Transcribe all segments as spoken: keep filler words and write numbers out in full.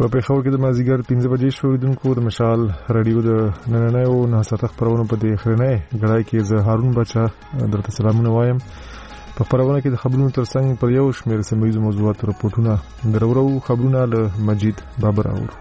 په پېښور کې د مازدیګر پنځه بجې شو. اوریدونکو د مشال راډیو د نننیو نهه ساعته خپرونو په دې اخرنۍ غړای کې زه هارون بچا درته سلامونه وایم. په خپرونه کې د خبرونو ترڅنګ پر یو شمېر سیمه ییزو موضوعاتو راپورټونه درورو خبرونه له مجید بابر اورو.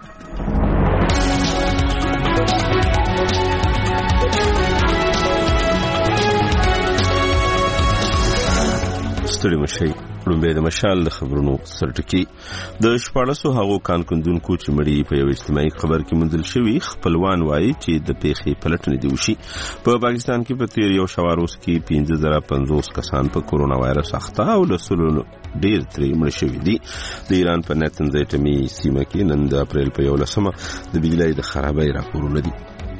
ستړي مشي لومبه د مشال د خبرونو سرټکی د شپاړسو هغو کانکندونکو چې مړي په یو اجتماعي خبر کې مندل شوی خپلوان وایي چې د پیښې پلټنې دی وشي. په پاکستان کې په تیر یو شواروس کې پنځه زره پنځوس کسان په کورونا وایرس اخته او له سلو ډیر ترې مړ شوي دي. د ایران په نتنز ایټمي سیمه کې نن د اپریل په یولسمه د بجلی د خرابۍ راپورونه دي.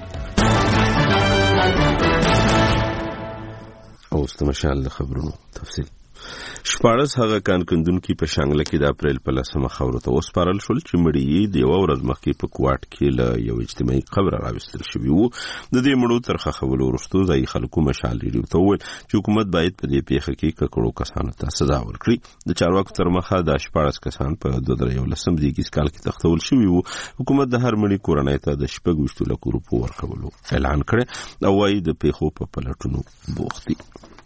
اوس د مشال د خبرونو تفصیل. شپاړس هغه کانکندونکو په شانګله کې د اپریل په لسمه خاورو ته وسپارل شول چې مړي یې د یو ورځ مخکې په کوټ کې له یو اجتماعي قبر راوستل شوی وو. د دې مړو تر خښولو وروسته ځایي خلکو مشال لري ته وویل چې حکومت باید په دې پیښه کې ککړو کسانو ته سزا ورکړي. د چارواکو تر مخه د شپاړس کسان په دوه زره یولسم زیږیز کال کې تختول شوی وو. حکومت د هر مړي کورنۍ ته د شپږ ویشت لکو روپو ورکولو اعلان کړ او وايي د پیښو په پلټونو بوخت دي.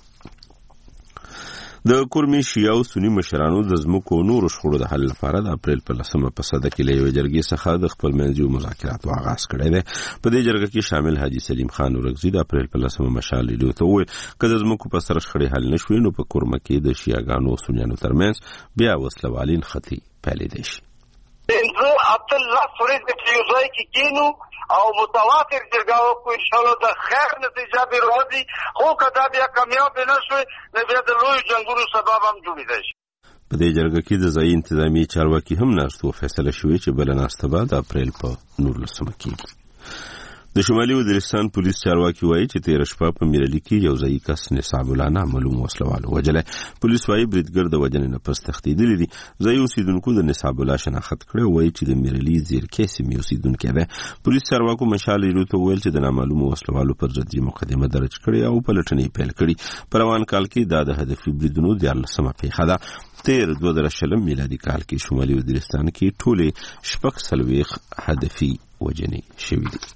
د کورمي شیعه او سنی مشرانو د ځمکو نورو شخړو د حل لپاره د اپریل په لسمه په صده کې له یوې جرګې څخه د خپلمنځي مذاکراتو آغاز کړی دی. په دې جرګه کې شامل حاجي سلیم خان ورغزي د اپریل په لسمه مشال لیدو ته وویل که د ځمکو په سر شخړې حل نشوي نو په کورمه کې د شیعهګانو او سنیانو ترمنځ بیا وسلوالین خطي پیلېدی شي. پنځه اته لس ورځې چې یو ځای کې کینو او متواتر جرګه وکړو انشاءالله د خیر نتیجه به راځي. خو که دا بیا کامیاب نه شوی نو بیا د لویو جنګونو سبب هم جوړېدی شي. په دې جرګه کې د ځایي انتظامي چارواکي هم ناست و. فیصله شوې چې بله ناسته به د اپریل په نولسمه کېږي. د شمالي وزیرستان پولیس چارواکي وایي چې تېره شپه په میرلي کې یو ځایي کس نصاب الله نامعلوم وسلوال ووژلی. پولیس وایي بریدګر د وژنې نه پس تښتېدلی دي. ځایي اوسېدونکو د نصاب الله شناخت کړی وایي چې د میرلي زیرکۍ سیمې اوسېدونکی دی. پولیس چارواکو مشال ایرو ته وویل چې د نامعلومو وسلوالو پر ضد یې مقدمه درج کړې او پلټنې پیل کړي. په روان کال کې دا د هدفي بریدونو دیارلسمه پیښه ده. تیر دوه زره شلم میلادي کال کې شمالي وزیرستان کې ټولې شپږ څلوېښت هدفي وژنې شوي دي.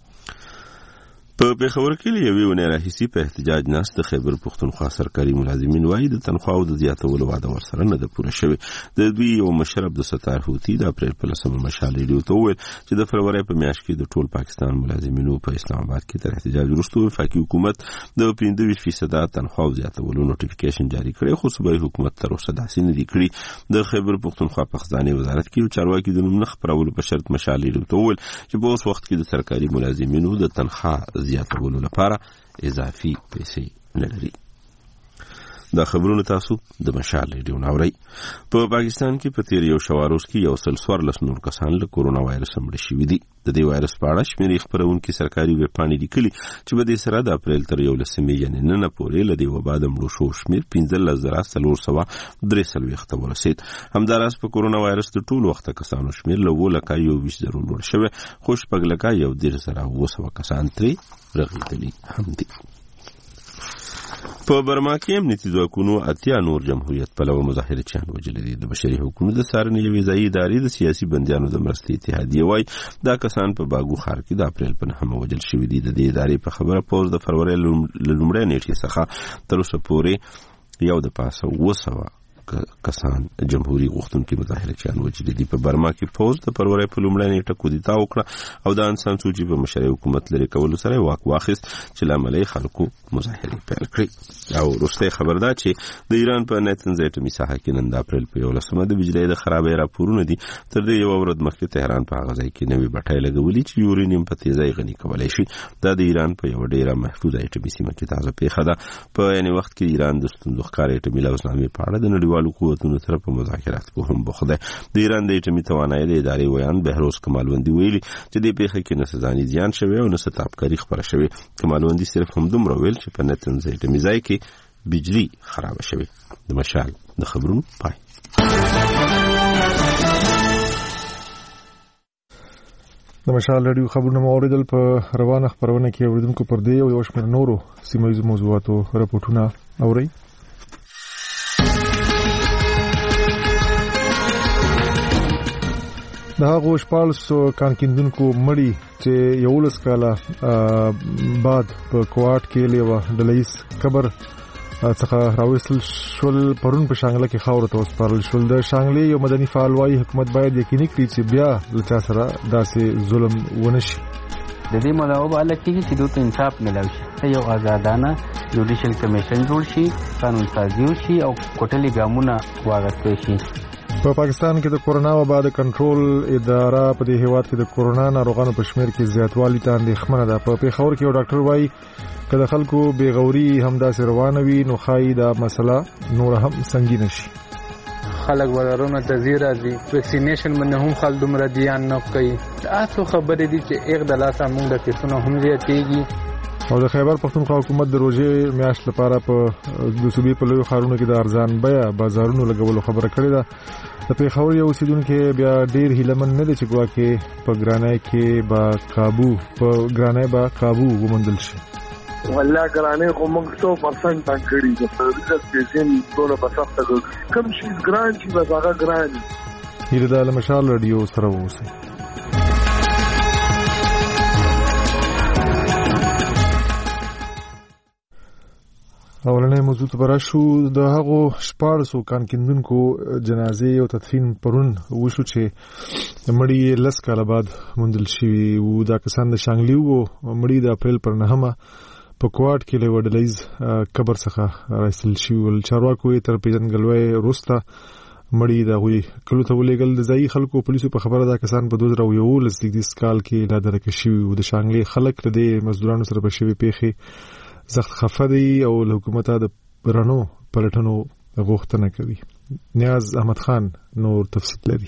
په پېښور کې له یوې اونۍ راهیسې په احتجاج ناست د خیبر پښتونخوا سرکاري ملازمین وایي د تنخواو د زیاتولو وعده ورسره نه ده پوره شوې. د دوی یو مشر عبدالستار هوتي د اپریل په لسمه مشال ریډیو ته وویل چې د فروری په میاشت کې د ټول پاکستان ملازمینو په اسلام آباد کې تر احتجاج وروسته وفاقي حکومت د پنځه ویشت فیصده تنخواو زیاتولو نوټیفیکیشن جاري کړی خو صوبایي حکومت تر اوسه داسې نه دي کړي. د خیبر پښتونخوا په خزانې وزارت کې یو چارواکي د نوم نه خپرولو په شرط مشال ریډیو ته وویل چې په اوس وخت کې د سرکاري ملازمینو د تنخوا زیاتولو لپاره اضافي پیسې نه لري. دا خبرونه تاسو د مشال ریډیو ناورئ. په پاکستان کې په تیر یو شواروس کې یو سل څوارلس نور کسان له کورونا وایرس مړه شوي دي. د دې وایرس په اړه شمېرې خپرونکي سرکاري ویبپاڼې لیکلي چې په دې سره د اپریل تر یولسمې یعنې نن پورې له دې وبا د مړو شوو شمېر پنځلس زره څلور سوه درې څلوېښت ته ورسېد. همداراز په کورونا وایرس د ټولو وخته کسانو شمېر له اووه لکه یو ویشت زرو لوړ شوی خو شپږ لکه یو دېرش زره اووه سوه کسان ترې رغېدلي هم دي. په برما کې امنیتي ځواکونو اتیا نور جمهوریت پلوه مظاهرچیان وژلي دي. د بشري حقوقو د څارنې یوې ځایي ادارې د سیاسي بندیانو د مرستې اتحادیې وایي دا کسان په باګو ښار کې د اپریل په نهمه وژل شوي دي. د دې ادارې په خبره پوځ د فروری له لومړۍ نیټې څخه تر اوسه پورې یو د پاسه اووه سوه کسان جمهوریت غوښتونکي مظاهرچیان وژلي دي. په برما کې پوځ د فروری په لومړۍ نیټه کودتا وکړه او د انسان سوچي په مشرۍ حکومت لرې کولو سره واک واخیست چې له امله خلکو مظاهرې پیل کړې. او وروستی خبر دا چې د ایران په نتنز ایټمي ساحه کې نن د اپریل په یولسمه د بجلۍ د خرابۍ راپورونه دي. تر دې یوه ورځ مخکې تهران په هغه ځای کې نوې بټۍ لګولي چې یورینیم په تیزۍ غني کولی شي. دا د ایران په یوه ډېره محفوظه ایټمي سیمه کې تازه پیښه ده. په یعنې وخت کې ایران د ستونزو ښکار ایټمي لوزنامې په اړه د نړیوالو قوتونو سره په مذاکرات کې هم بوخت دی. د ایران د ایټمي توانایي د ادارې ویان بهروز کمالوندي ویلي چې دې پیښه کې نه څه ځاني زیان شوی او نه څه تابکاري خپره شوې. کمالوندي صرف همدومره ویل چې په نتنز ایټمي ځای کې بجلی خرابه شوې. د مشال د خبرونو پای. د مشال راډیو خبرونه مو اوریدل. په روانه خبرونه کې اوریدونکو پر دې او یو شمېر نورو سیمه ییزو موضوعاتو راپورټونه اورئ. د د هغو شپاړسو کان کیندونکو مړي چې یولس کاله بعد په کوټ کې لیوه ډلهیز قبر څخه راوستل شول پرون په شانګله کې خاور ته وسپارل شول. د شانګلې یو مدني فعال وايي حکومت باید یقیني کړي چې بیا له چا سره داسې ظلم ونشي. د دې مدعو به هله کېږي چې دوی ته انصاف میلاو شي، یو آزادانه جوډیشل کمیشن جوړ شي، قانون سازي وشي او کوټلي ګامونه واغستې شي. په پاکستان کې د کورونا وبا د کنټرول اداره په دې هیواد کې د کورونا ناروغانو په شمیر کې زیاتوالی ته اندېښمنه ده. په پیښور کې یو ډاکټر وايي که د خلکو بېغوري همداسې روانه وي نو ښایي دا مسله نور هم سنګینه شي. خلک ورارونه ته زی راځي، ویکسینیشن باندې هم خلک دومره دیان نه کوي. دا څو خبرې دي چې ایک د لاسه موږ د کیسونو هم زیاتېږي. او د خیبر پښتونخوا حکومت د روژې میاشت لپاره په د صوبې په لویو ښارونو کې د ارزان بیه بازارونو لګولو خبره کړې ده. د پیښور یو اوسیدونکي بیا ډېر هیلهمن نه دی چې ګواکې په ګرانۍ کې به قابو په ګرانۍ به قابو وموندل شي. والله ګرانۍ خو موږ سو پرسنټ تنګ کړي د سرویس پیسې ټول په سخته کم شي ګران شي بس هغه ګران. هیله ده له مشال رادیو سره اوسئ. اولنې موضوع ته براشو. د هغو شپاړسو کان کیندونکو جنازې او تدفین پرون وشو چې مړي لس کاله بعد موندل شوي وو. دا کسان د شانګلي وو. مړي د اپریل پر نهمه په کوټ کې له وډلایز قبر څخه راایستل شوي ول. چارواکو یې تر پیژندګلوۍ وروسته مړي د هغوی کلو ته ولېږل. د ځایي خلکو پولیسو په خبره دا کسان په دوه زره یولس زیږدیز کال کې لا درکه شوي وو. د شانګلي خلک له دې مزدورانو سره په شوي پیښې سخت خفه دي او له حکومته د رڼو پلټنو غوښتنه کوي. نیاز احمد خان نور تفصیل لري.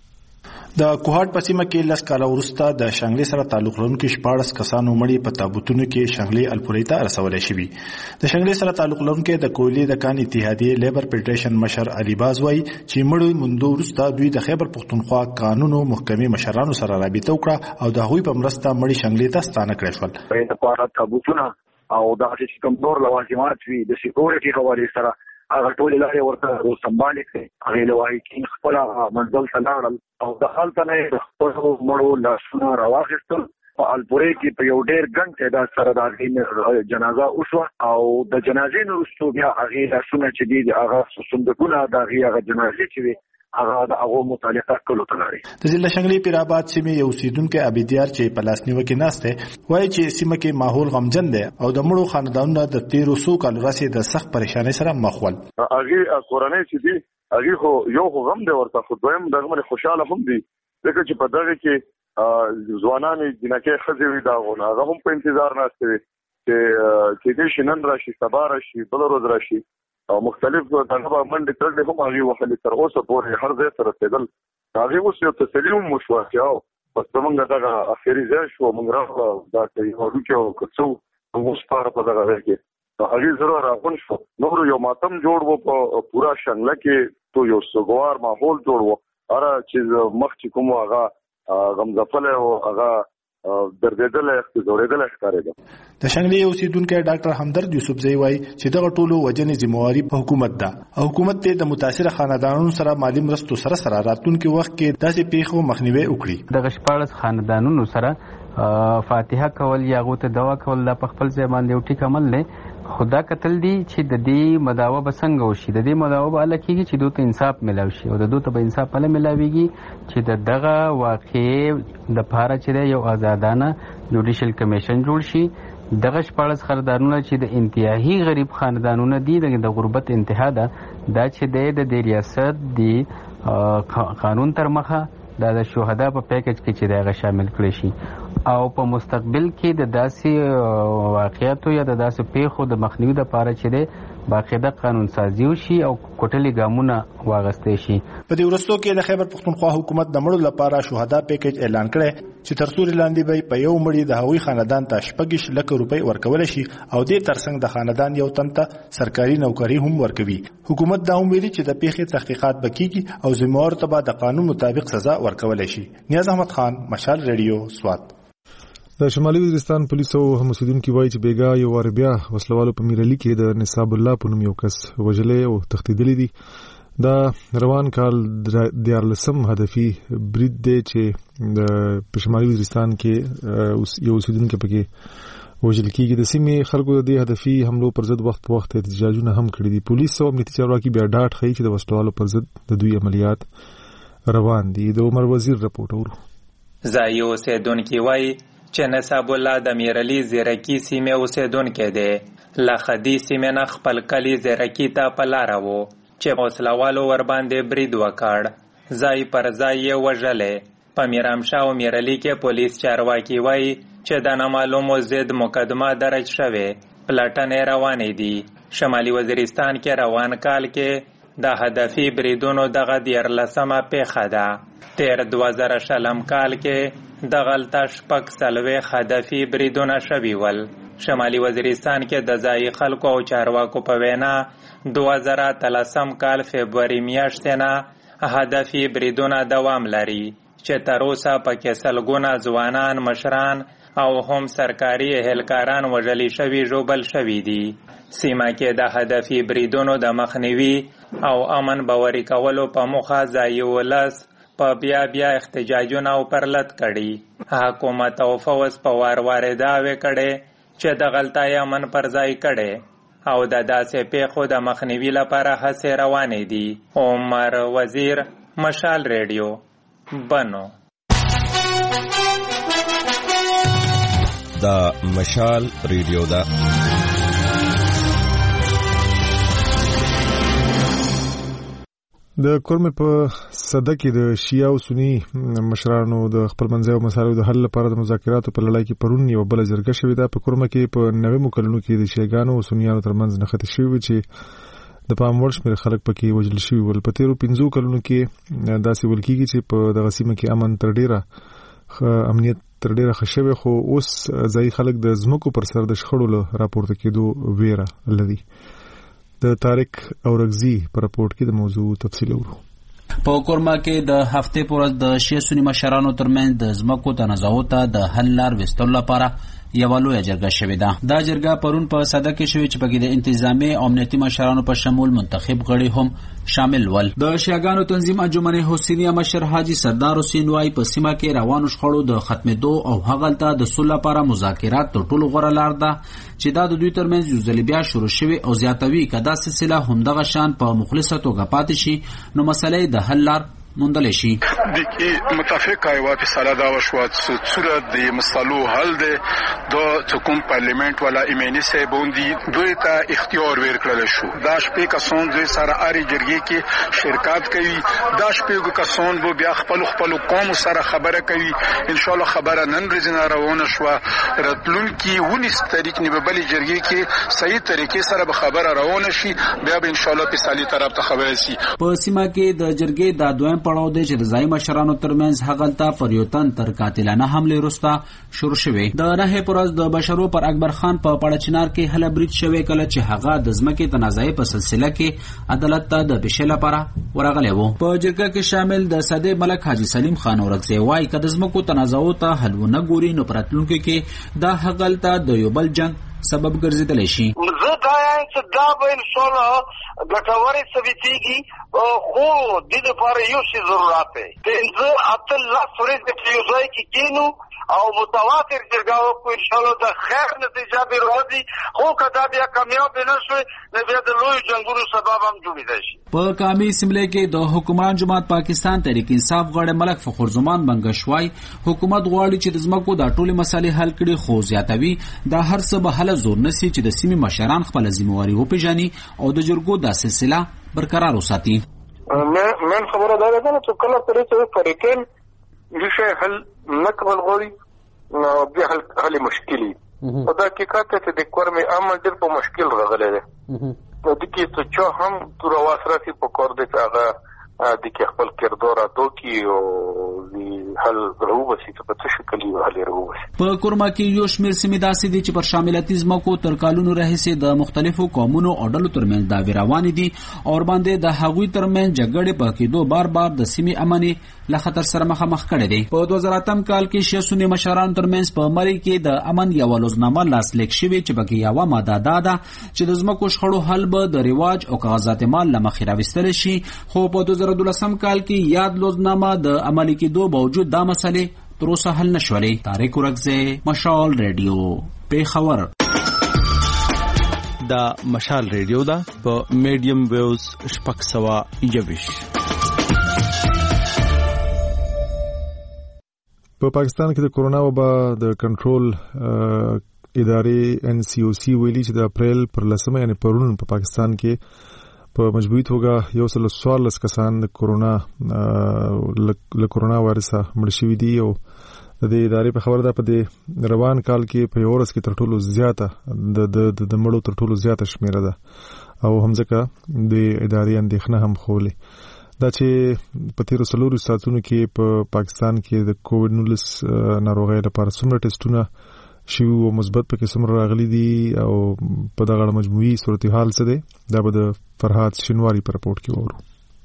د کوهاټ په سیمه کې لس کاله وروسته د شانګلې سره تعلق لرونکي شپاړس کسانو مړي په تابوتونو کې شانګلې الپورۍ ته رسولای شوي. د شانګلې سره تعلق لرونکي د کویلې د کان اتحادیې لیبر فدریشن مشر علي باز وايي چې مړي موندو وروسته دوی د خیبر پښتونخوا قانونو محکمې مشرانو سره رابطه وکړه او د هغوی په مرسته مړي شانګلې ته ستانه کړل شول. د کوهاټ تابوتونه او دا چې کوم نور لوازمات وي د سکیورټي حواله سره هغه ټول لارې ورته سمبالې کړي. هغه لوایي چې خپل منځل تلاړل او د حالت نه خپل مړو لاسونه راوغښتل. په الپورۍ کې په یو ډېر ګڼ تعداد سره د هغې جنازه وشوه او د جنازې نه وروسته بیا هغې لاسونه چې دي هغه صندوقونه د هغې هغه جنازې چې وي هغه د هغو متعلقه کلو ته لاړې. د ضلع شانګلې پیرآباد سیمې یو اوسېدونکی عبیدیار چې په لاس نیوکې ناست دی وایي چې سیمه کې ماحول غمجن دی او د مړو خاندانونه د تېرو څو کالو راهیسې د سخت پریشانۍ سره مخ ول. هغې کورنۍ چې دي هغې خو یو خو غم دی ورته، خو دویم دغه باندې خوشحاله هم دي ځکه چې په دغه کې ځوانانې جنکۍ ښځې وي د هغو نه هغه هم په انتظار ناستې وي چې کېدای شي نن راشي سبا راشي بله ورځ راشي او مختلف دغه به منډې ترډې هم هغې وهلې تر اوسه پورې هر ځای ته رسېدل. هغې اوس یو تسلي هم وشوه چې او بس زمونږ دغه اخري ځای شو موږ راغله دا یو هډوکي او که څه موږ وسپاره په دغه ځای کې هغې زړه راغون شو. نور یو ماتم جوړ و په پوره شانګله کې تو یو سوګوار ماحول جوړ و. هره چې مخ چې کوم هغه غمزفلی او هغه دردېدلی ځورېدلی ښکارېده. د شانګلې اوسېدونکی ډاکټر همدرد یوسفزی وایي چې دغه ټولو وجنې ذمهواري په حکومت ده او حکومت ته د متاثره خاندانونو سره مالي مرستو سره سره راتلونکي وخت کې داسې پیښو مخنیوي وکړي. دغه شپاړس خاندانونو سره فاتحه کول یا هغو ته دوا کول دا په خپل ځای باندې یو ټیک عمل دی. خو دا کتل دي چې د دې مداوه به څنګه وشي. د دې مداوه به هله کېږي چې دوی ته انصاف میلاو شي او د دوی ته به انصاف هله میلاویږي چې د دغه واقعې دپاره چې دی یو آزادانه جوډیشل کمیشن جوړ شي. دغه شپاړس خاندانونه چې د انتهایی غریب خاندانونه دي د غربت انتها ده دا چې دی د دې ریاست دی قانون تر مخه دا د شهدا په پیکج کې چې دغه شامل کړي شي او په مستقبل کې د داسې واقعیتو یا د داسې پیښو د مخنیوي لپاره چې دی باقاعده قانون سازي وشي او کوټلي ګامونه واغستې شي. په دې وروستو کې د خیبر پښتونخوا حکومت د مړو لپاره شهدا پیکج اعلان کړی چې تر سوري لاندې به په یو مړي د هغوی خاندان ته شپږ لک روپۍ ورکول شي او دې ترڅنګ د خاندان یو تن ته سرکاري نوکري هم ورکوي. حکومت دا هم ویلي چې د پیښې تحقیقات به کیږي او ذمهوارو ته به د قانون مطابق سزا ورکول شي. نیاز احمد خان مشال ریډیو سوات. د شمالي وزیرستان پولیسو هم اوسیدونکي وایي چې بیګا یو وار بیا وسلوالو په میرالي کې د نصاب الله په نوم یو کس وژلی او تښتېدلی دي. دا روان کال دیارلسم هدفي برید دی چې د پشمالي وزیرستان کې یو اوسیدونکو پکې وژل کېږي. د سیمې خلکو د دې هدفي حملو پر ضد وخت په وخت احتجاجونه هم کړي دي. پولیس او امنیتي چارواکي بیا ډاډ ښیي چې د وسلوالو پر ضد د دوی عملیات روان دي. د عمر وزیر رپورټ اورو. ځایي اوسېدونکي وایي چې نصاب الله د میرعلي زیرکي سیمې اوسېدونکی دی. له خدي سیمې نه خپل کلي زیرکي ته په لاره و چې وسلوالو ورباندې برید وکړ. ځای پر ځای یې وژلې. په میرامشاه او میرعلي کې پولیس چارواکي وایي چې د نامعلومو ضد مقدمه درج شوې. پلټنې روانې دي. شمالي وزیرستان کې روان کال کې د هدفي بریدونو دغه دیارلسمه پیښه ده. تیر دوه زره شلم کال کې دغلته شپږ څلوېښت هدفي بریدونه شوي ول. شمالي وزیرستان کې د ځایي خلکو او چارواکو په وینا دوه زره اتلسم کال فبروري میاشتې نه هدفي بریدونه دوام لري چې تر اوسه پکې سلګونه ځوانان، مشران او هم سرکاري اهلکاران وژلي شوي ژوبل شوي دي. سیمه کې د هدفي بریدونو د مخنیوي او امن باوري کولو په موخه ځایي ولس په بیا بیا احتجاجونه او پرلط کړي. حکومت او فوز په وار وار دعوې کړي چې د غلطۍ امن پر ځای کړي او د داسې پیښو د مخنیوي لپاره هڅې روانې دي. عمر وزیر، مشال ریډیو، بنو. دا مشال ریډیو ده. د کورمې په صده کې د شیعه او سني مشرانو د خپلمنځي مسایلو د حل لپاره د مذاکراتو په لړۍ کې پرون یو بل جرګه شوې ده. په کورمه کې په نوې کلونو کې د شیعاګانو او سنیانو ترمنځ نښتې شوې چې د پام وړ شمېر خلک پکې وژل شوي ول. په تیرو پنځو کلونو کې داسې ویل کېږي چې په دغه سیمه کې امن تر ډیره امنیت تر ډیره ښه شوی، خو اوس ځایي خلک د ځمکو پر سر د شخړو له راپورته کېدو ویره لري. د طارق اورغزي په راپورټ کې د موضوع تفصیل اورو. په کورما کې د هفته پر ورځ د شیعه سنی مشرانو ترمنځ د ځمکو تنازعات د حل لار وستلو لپاره یو لویه جرګه شوې ده. دا جرګه پرون په صده کې شوې چې پکې د انتظامی او امنیتي مشرانو په شمول منتخب غړي هم شامل ول. د شیعاګانو تنظیم انجمن حسینیه مشر حاجی سردار حسین وای په سیمه کې روانو شخړو د ختمېدو او هغلته د صلح لپاره مذاکرات تر ټولو غوره لار ده چې دا د دوی ترمنځ یو ځل بیا شروع شوي او زیاتوي کدا سلسله همدغه شان په مخلصه توګه پاتې شي نو مسلې د حل لار موندل شي. د کی متفقه ایوا په سالا دا وشوات صورت د مسلو حل ده د حکومت پارلیمنت ولا ایمنی سه بوندي دوی ته اختیار ورکړل شو. دا شپې کسان د سره اړي جرګې کې شرکت کوي. دا شپې کسان به بیا خپل خپل قوم سره خبره کوي. ان شاء الله خبره نن ورځ روانه شو. راتلون کې ونیس تاریخ نه به بل جرګې کې صحیح طریقې سره به خبره روانه شي. بیا به ان شاء الله په سالي طرف ته خبره شي. په سیمه کې د جرګې د دویم پړاو دی چې د ځای مشرانو ترمنځ هغلته پر یو تن تر قاتلانه حمله وروسته شروع شوې. د نه پرز د بشرو پر اکبر خان په پړچنار کې هله برید شوې کله چې هغه د ځمکې تنازعې په سلسله کې عدالت ته د بشل لپاره ورغلی وو. په جرګه کې شامل د صدې ملک حاجی سلیم خان اورغزی وای کله ځمکو تنازعات ته حل ونه ګوري نو پراتلونکو کې دا هغلته د یو بل جنگ سبب ګرځیدلی شي. زه دا یم چې دا به انشاءالله ګټورې ثابتېږي خو دې لپاره یو شی ضرورت دی. پنځه اته لس ورځې چې یو ځای کې کښېنو او متواتر جرګه وکړو انشاءالله د خیر نتیجه به راځي. خو که دا بیا کامیاب نه شوی نو بیا د لویو جنګونو سبب هم جوړېدای شي. په کامي سیملې کې د حکمران جماعت پاکستان تحریک انصاف غړی ملک فخر زمان بنګشوای حکومت غواړي چې د ځمکو د ټولې مسالې حل کړي خو زیاتوي دا هر څه به حل زور نسی چې د سیمې مشران خپل ذمہواری وپیژني او د جرګو د سلسله برقرار وساتي. من خبره دا ده چې کله پرې چې فریقین دغه حل نکول غوړي نو بیا حل مشکلی او دا حقیقت ته د کورمې عمل ډېر په مشکل راغلی دی. نو د کې څه چې هم تر واسره سي په کور د هغه د کې خپل کردار ادا کی او د حل غوښتي چې په څه شکل یو حل غوښتي. په کورما کې یو شمېر سیمې داسې دي چې پر شاملتي ځمکو تر کلونو راهیسې د مختلفو قومونو او ډلو ترمنځ دعوې روانې دي او باندې د هغوی ترمنځ جګړې په کېدو بار بار د سیمې امني له خطر سره مخامخ کړي دي. په دوه زره اتم کال کې شیعه سني مشرانو ترمنځ په مری کې د امن یو لوزنامه لاسلیک شوې چې پکې یوه ماده دا ده چې د ځمکو شخړو حل به د رواج او کاغذات مال له مخې راوستل شي، خو په دوه زره دولسم کال کې یاد لوزنامه د عملي کېدو باوجود دا مسلې تر اوسه حل نشولې. طارق ورکزی، مشال ریډیو، پیښور. دا مشال ریډیو ده په میډیم ویوز شپږ سوه یوویشت. په پاکستان کې د کورونا وبا د کنټرول ادارې ان سی او سی ویلي چې د اپریل پر لسمه یعنی پرون په پاکستان کې په مجبوری توګه یو سل څوارلس کسان د کورونا له کورونا وایرسه مړ شوي دي او د دې ادارې په خبره ده په دې روان کال کې په یو ورځ کې تر ټولو زیاته د د د مړو تر ټولو زیاته شمیره ده او همځکه د ادارې اندېښنه هم خولې دا چې په تیرو څلورو ساعتونو کې په پاکستان کې د کووډ نولس ناروغۍ لپاره څومره ټیسټونه شوي او مثبت پکې څومره راغلي دي او په دغه مجموعي صورتحال څه دی دا به د فرحات شینواری په رپورټ کې وورو.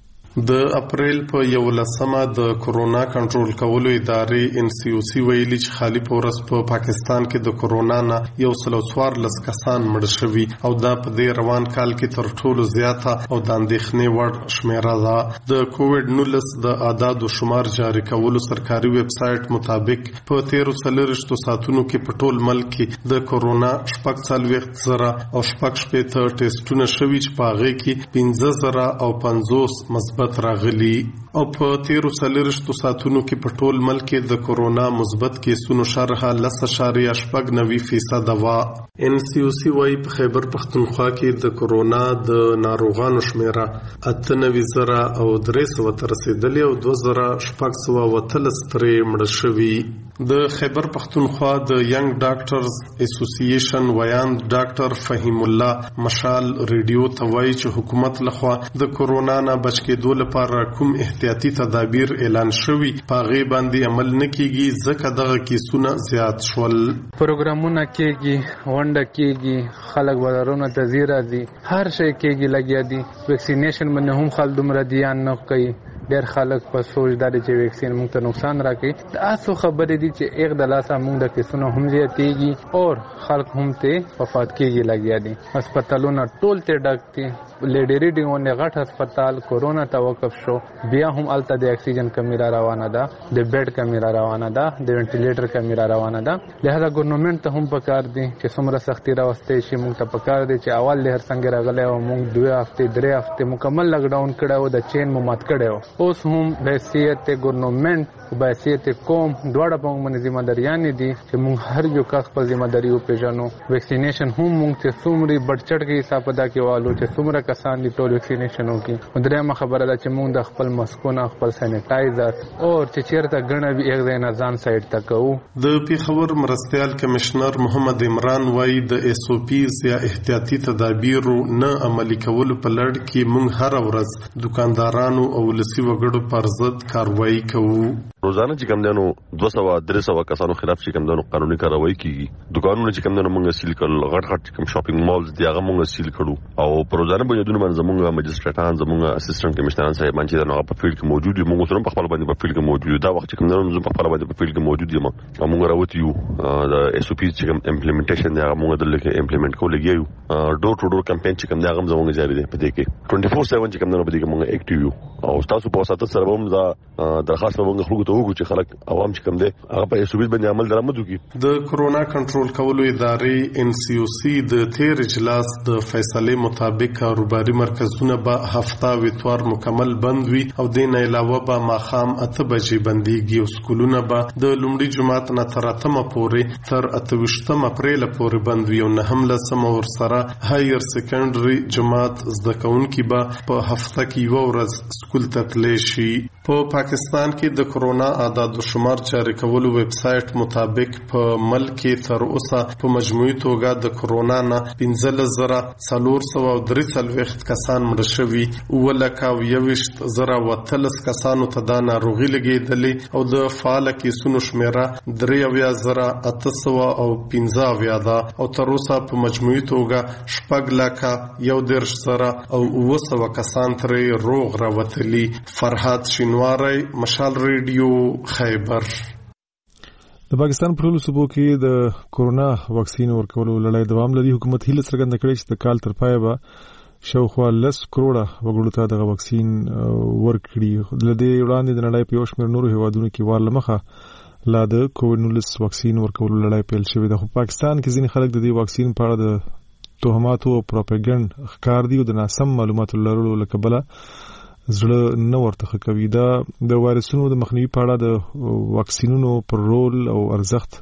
د اپریل په یولسمه د کورونا کنټرول کولو ادارې ان سی او سی ویلي چې خالي په ورځ په پاکستان کې د کورونا نه یو سل څوارلس کسان مړ شوي او دا په دې روان کال کې تر ټولو زیاته او د اندېښنې وړ شمیره ده. د کووډ نولس د اعدادو شمار جاری کولو سرکاري ویب سایټ مطابق په تیرو څلوېښتو ساعتونو کې په ټول ملک کې د کورونا شپږ څلوېښت زره او شپږ شپېته ټیسټونه شوي چې په هغې کې پنځه زره او پنځوس مثبت راغلي او په تیرو څلوېښتو ساعتونو کې په ټول ملک کې د کورونا مثبت کیسونو شرحه لس اعشاریه شپږ نوي فیصده وه. ان سی او سی وايي په خیبر پښتونخوا کې د کورونا د ناروغانو شمیره اته نوي زره او درې سوه ته رسېدلې او دوه زره شپږ سوه اتلس ترې مړه شوي. د خیبر پښتونخوا د ینګ ډاکټرز اسوسییشن ویاند ډاکټر فهیم الله مشال ریډیو ته وایي چې حکومت لخوا د کورونا نه بچ کېدو لپاره کوم احتیاطي تدابیر اعلان شوي په هغې باندې عمل نه کیږي ځکه دغه کیسونه زیات شول. پروګرامونه کیږي، ونډه کیږي، خلک بازارونو ته ځي راځي، هر شی کیږي لګیا دي. ویکسینیشن باندې هم خلک دومره دیان نه کوي. ډېر خلک په سوچ دا دي چې ویکسین موږ ته نقصان راکوي. دا څو خبرې دي چې ایک د لاسه موږ د کیسونو هم زیاتېږي او خلک هم ته وفات کېږي لګیا دي. هسپتالونه ټول ته ډک دي. لیډي ریډینګ ونه غټ هسپتال کورونا ته وقف شو، بیا هم الته د اکسیجن کمی را روانه ده، د بیډ کمی را روانه ده، د وینټیلیټر کمی را روانه ده. لهدا ګورنمنت ته هم پکار دي چې څومره سختي راوستي شي. موږ ته پکار دي چې اول له هر څنګه راغلی او موږ دوه هفته درې هفته مکمل لاک ډاون کړو، د چین مو مات کړو. اوس هم د حیثیت ګورنمنت او د حیثیت قوم دواړه په موږ باندې ذمہ داریان دي چې موږ هر یو کس خپل ذمہ داری وپېژنو. ویکسینیشن هم موږ ته څومره بډچټ کې حساب ادا کوالو چې څومره کسان دي ټول ویکسینیشن وکړي. درېمه خبره ده چې موږ د خپل مسکونه، خپل سینیټایزر او چې چیرته ګڼه وي یک ځای نه ځان سایډ ته کوو. د پیښور مرستیال کمشنر محمد عمران وایي د ایس او پیز یا احتیاطي تدابیرو نه عملي کولو په لړ کې موږ هره ورځ دکاندارانو او ولسي وګړو پر ضد کاروایی کوو. روزانه چې کوم دنو دوه سوه درې سوه کسانو خلاف چې کوم دنو قانوني کاروایی کیږي. دکانونه چې کوم دنو موږ سیل کړل، غټ غټ کوم شاپینګ مالز دی هغه موږ سیل کړو او په روزانه بنیادونو باندې زموږ مجسټریټان، زموږ اسسټنټ کمشنران صاحبان چې دغه په فیلډ کې موجود دي، موږ سره په خپل باندې په فیلډ کې موجود دا وخت چې کوم دنو زموږ په خپل باندې په فیلډ کې موجود یم او موږ راوتی یو د ایس او پی چې کوم امپلیمنټیشن دی هغه موږ د لکه امپلیمنټ کول کېږي. ډور ټو ډور کمپاین چې کوم دی هغه زموږ جاری دی په دې کې چوبیس ساعت چې کوم دنو په دې کې موږ اکټیو یو او تاسو په واسطه سره هم دا درخواست موږ خلکو ته وکړو چې خلک عوام چې کوم دی هغه په ایس او پی باندې عمل درآمد وکړي. د کورونا کنټرول کولو ادارې ان سی او سی د تیر اجلاس د فیصلې مطابق کاروباري مرکزونه به هفته ویتوار مکمل بند وي او د نه علاوه به ماخام اته بجې بنديږي او سکولونه به د لومړي جماعت نه تر اتمه پورې تر اتویشتم اپریل پورې بند وي او نه هم لسم ور سره هایر سیکنډري جماعت زده کوونکي به په هفته کې یو ورځ سکول ته تللی شي. په پاکستان کې د کرونا اعداد و شمار جاری کولو ویب سټ مطابق په ملک کې تر اوسه په مجموعي توګه د کرونا نه پنځه زره څلور سوه درې څلوېښت کسان مړه شوي، اووه لکه او یوویشت زره او اتلس کسانو ته دا ناروغي لګېدلې او د فعاله کیسونو شمېره درې اویا زره اته سوه او پنځه اویا ده او تر اوسه په مجموعي توګه شپږ لکه یو دېرش زره او اووه سوه کسان ترې روغ راوتلي. فرهاد شینواری، مشال ریډیو، خیبر. د پاکستان په ټولو صوبو کې د کورونا واکسین ورکولو لړۍ دوام لري. حکومت هیله څرګنده کړې چې د کال تر پایه به شاوخوا لس کروړه وګړو ته دغه واکسین ورکړي. له دې وړاندې د نړۍ په یو شمېر نورو هیوادونو کې وار له مخه لا د کووډ نولس واکسین ورکولو لړۍ پیل شوې ده. خو پاکستان کې ځینې خلک د دې واکسین په اړه د تهماتو او پروپاګاندا ښکار دي او د ناسم معلوماتو لرلو له کبله زړه نه ورته کوي. دا د وایرسونو د مخنیوي په اړه د واکسینونو پر رول او ارزښت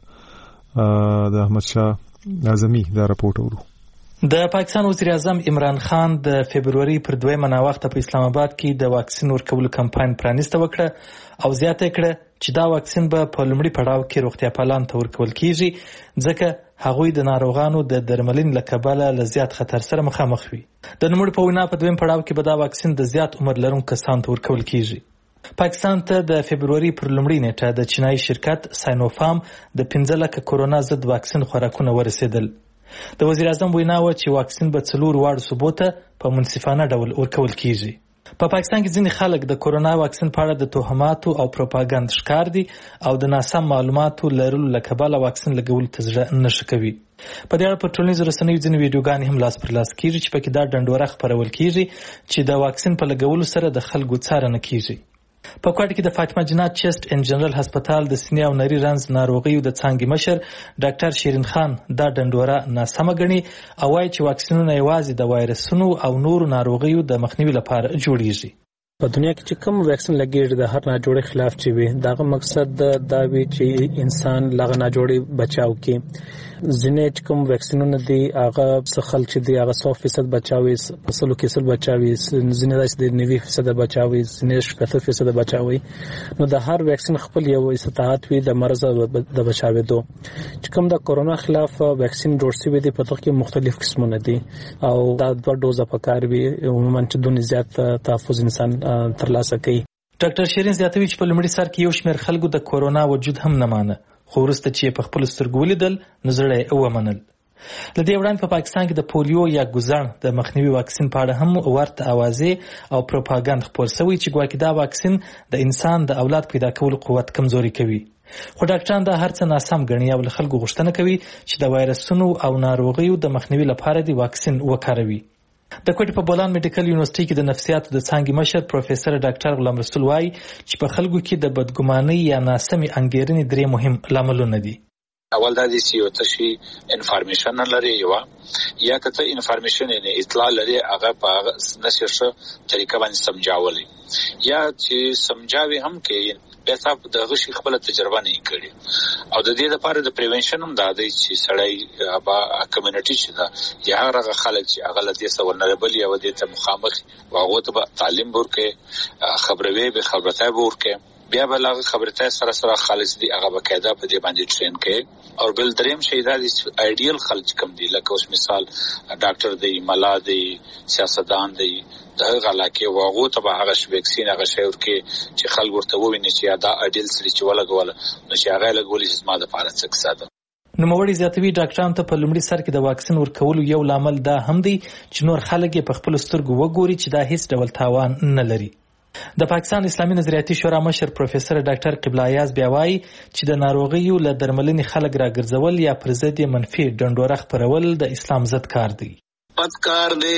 د احمد شاه اعظمي دا راپورټ ورو. د پاکستان وزیر اعظم عمران خان د فبروري پر دویمه ناوخته په اسلام آباد کې د واکسین ورکولو کمپاین پرانیسته وکړه او زیاته کړه چې دا واکسین به په لومړي پړاو کې روغتیا پالان ته ورکول کیږي ځکه هغوی د ناروغانو د درملنې له کبله له زیات خطر سره مخامخ وي. د نوموړي په وینا په دویم پړاو کې به دا واکسین د زیات عمر لرونکو کسانو ته ورکول کیږي. پاکستان ته د فبروري پر لومړۍ نیټه د چینایي شرکت ساینوفارم د پنځه لکه کرونا ضد واکسین خوراکونه ورسېدل. د وزیر اعظم وینا و چې واکسین به څلور واړو صوبو ته په منصفانه ډول ورکول کیږي. په پاکستان کې ځینې خلک د کورونا واکسین په اړه د تهماتو او پروپاګاندا ښکار دي او د ناسم معلوماتو لرلو له کبله واکسین لګولو ته زړه نه ښه کوي. په دې اړه په ټولنیزو رسنیو ځینې ویډیوګانې هم لاس پر لاس کیږي چې پکې دا ډنډوره خپرول کیږي چې د واکسین په لګولو سره د خلکو څارنه کیږي. په کوټه کې د فاطمه جنات چست ان جنرال هسپتال د سینې او نري رنځ ناروغیو د څانګې مشر ډاکټر شیرین خان دا ډنډوره ناسمه ګڼي او وايي چې واکسینونه یوازې د وایرسونو او نورو ناروغیو د مخنیوي لپاره جوړیږي. په دنیا کې چې کوم واکسین لګیږي د هر ناجوړي خلاف چې وي دغه مقصد دا وي چې انسان لغه ناجوړي بچاو کې. ځینې کوم واکسینونه دي هغه څخل چې دي هغه سو فیصد بچاوي، پسلو کې سل بچاوي، ځینې داسې د نوي فیصد بچاوي، ځینې شپږ فیصد بچاوي. نو د هر واکسین خپل یو استطاعت وي د مرز د بچاوېدو. چې کوم د کورونا خلاف واکسین جوړ شوی دی په توګه کې مختلف قسمونه دي او دا دوه ډوزه پکار وي عموما چې دونه زیات تحفظ انسان ترلاسه کوي. ډاکټر شیرین زیاتوي چې په لومړي سر کې یو شمېر خلکو د کورونا وجود هم نه مانه خو وروسته چې په خپل سترګو ولیدل نو زړه یې ومنل. له دې وړاندې په پاکستان کې د پولیو یا ګوزڼ د مخنیوي واکسین په اړه هم ورته اوازې او پروپاګاندا خپور شوی چې ګواکې دا واکسین د انسان د اولاد پیدا کولو قوت کمزوري کوي. خو ډاکټران دا هر څه ناسم ګڼي او له خلکو غوښتنه کوي چې د وایرسونو او ناروغیو د مخنیوي لپاره د واکسین وکاروي. د کوټې په بولان میډیکل یونیورسيټي کې د نفسیاتو د څانګې مشر پروفیسور ډاکټر غلام رسول وايي چې په خلکو کې د بدګمانۍ یا ناسمې انګیرنې درې مهم لاملونه دي. اول دا دي چې یو تشي انفارمیشن لري یو یا کته انفارمیشن نه اطلاع لري هغه په نشر طریقه باندې سمجاولي یا چې سمجاوي هم کې بیا تاسو د غشي خپل تجربه نه کړی او د دې لپاره د پریونشن هم دا دی چې سړی با کمیونټي چې دا یا هغه خلک چې هغه لدې سو ولنربل یا ودې ته مخامخ واغو ته تعلیم ورکه خبروي به خبرتای ورکه بیا بلغه خبرتای سره سره خالص دی هغه بقاعده په دې باندې ټرین کړي او بل دریم شي دا ایډیل خلک کم دي لکه اوس مثال ډاکټر دی ملا دی سیاستدان دی دغه علاقه واغو ته هغه ویکسین هغه شی ورکه چې خلک ورته وویني چې دا ایډیل سری چې ولګول نو چې هغه لګولې چې ما د پاره څه ساده. نوموړي زیاتوي ډاکټران ته په لومړي سر کې د واکسین ورکولو یو لامل دا هم دی چې نور خلک په خپل سترګو وګوري چې دا هیڅ ډول تاوان نه لري. د پاکستان اسلامي نظریاتي شورا مشر پروفیسور ډاکټر قبله ایاز بیا وایي چې د ناروغیو له درملنې خلک راګرځول یا پر ضد منفي ډنډوره خپرول د اسلام ضد کار دی. بد کار دی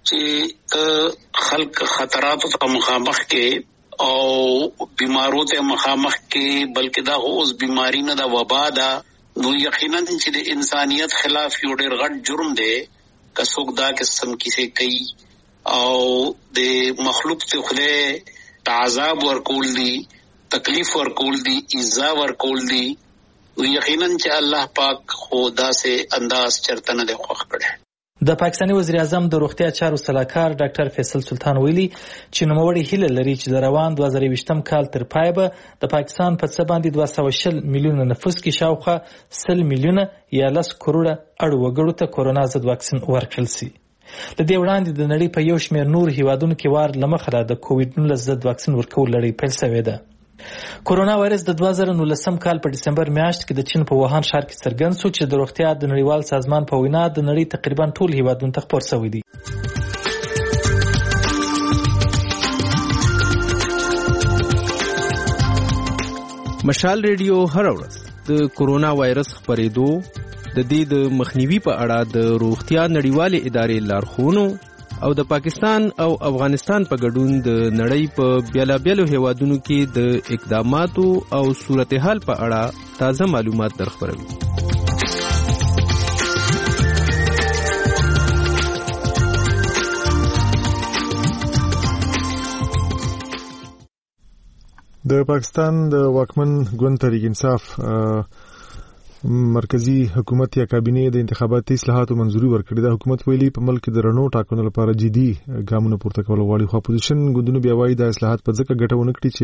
چې خلک خطراتو ته مخامخ کې او بیمارو ته مخامخ کې بلکې دا اوس بیماری نه دا وبا ده نو یقینا چې د انسانیت خلاف یو ډېر غټ جرم دی که څوک دا قسم کیسه کوي او د مخلوق ته خله تعذاب ورکول دي تکلیف ورکول دي ایذا ورکول دي یقینا چې الله پاک خدا سے انداز چرته نه خوښ کړي. د پاکستاني وزیر اعظم د روغتیا چارو سلاکار ډاکټر فیصل سلطان ویلي چې نوموړی هیله لري چې د روان دوه زره یوویشتم کال تر پای به د پاکستان په څه باندې دوه سوه شل میلیونه نفوس کې شاوخوا سل میلیونه یا لس کروړه اړ وګړو ته کورونا ضد واکسین ورکړل شي. د دې وړاندې د نړۍ په یو شمېر نور هیوادونو کې وار له مخه د کووډ نولس ضد واکسین ورکول لړۍ پیل شوې ده. کورونا وایرس د دوه زره نولسم کال په ډسمبر میاشت کې د چین په ووهان ښار کې څرګند شو چې د روغتیا د نړیوال سازمان په وینا د نړۍ تقریبا ټول هیوادونو ته خپور شوی دی. مشال ریډیو هر ورځ د کورونا وایرس خپرېدو د دې د مخنیوي په اړه د روغتیا نړیوالې ادارې لارښوونو او د پاکستان او افغانستان په ګډون د نړۍ په بیلابیلو هیوادونو کې د اقداماتو او صورتحال په اړه تازه معلومات درخبروي. د پاکستان د واکمن ګوند تحریک انصاف مرکزی حکومت یا کابینه د انتخاباتي اصلاحاتو منځوري ورکړې ده. حکومت ویلي په ملک د رڼو ټاکنو لپاره جدي ګامونه پورته کول غواړي، خو اپوزیشن ګوندونو بیا وایي د اصلاحات په ځکه ګټه ونه کړي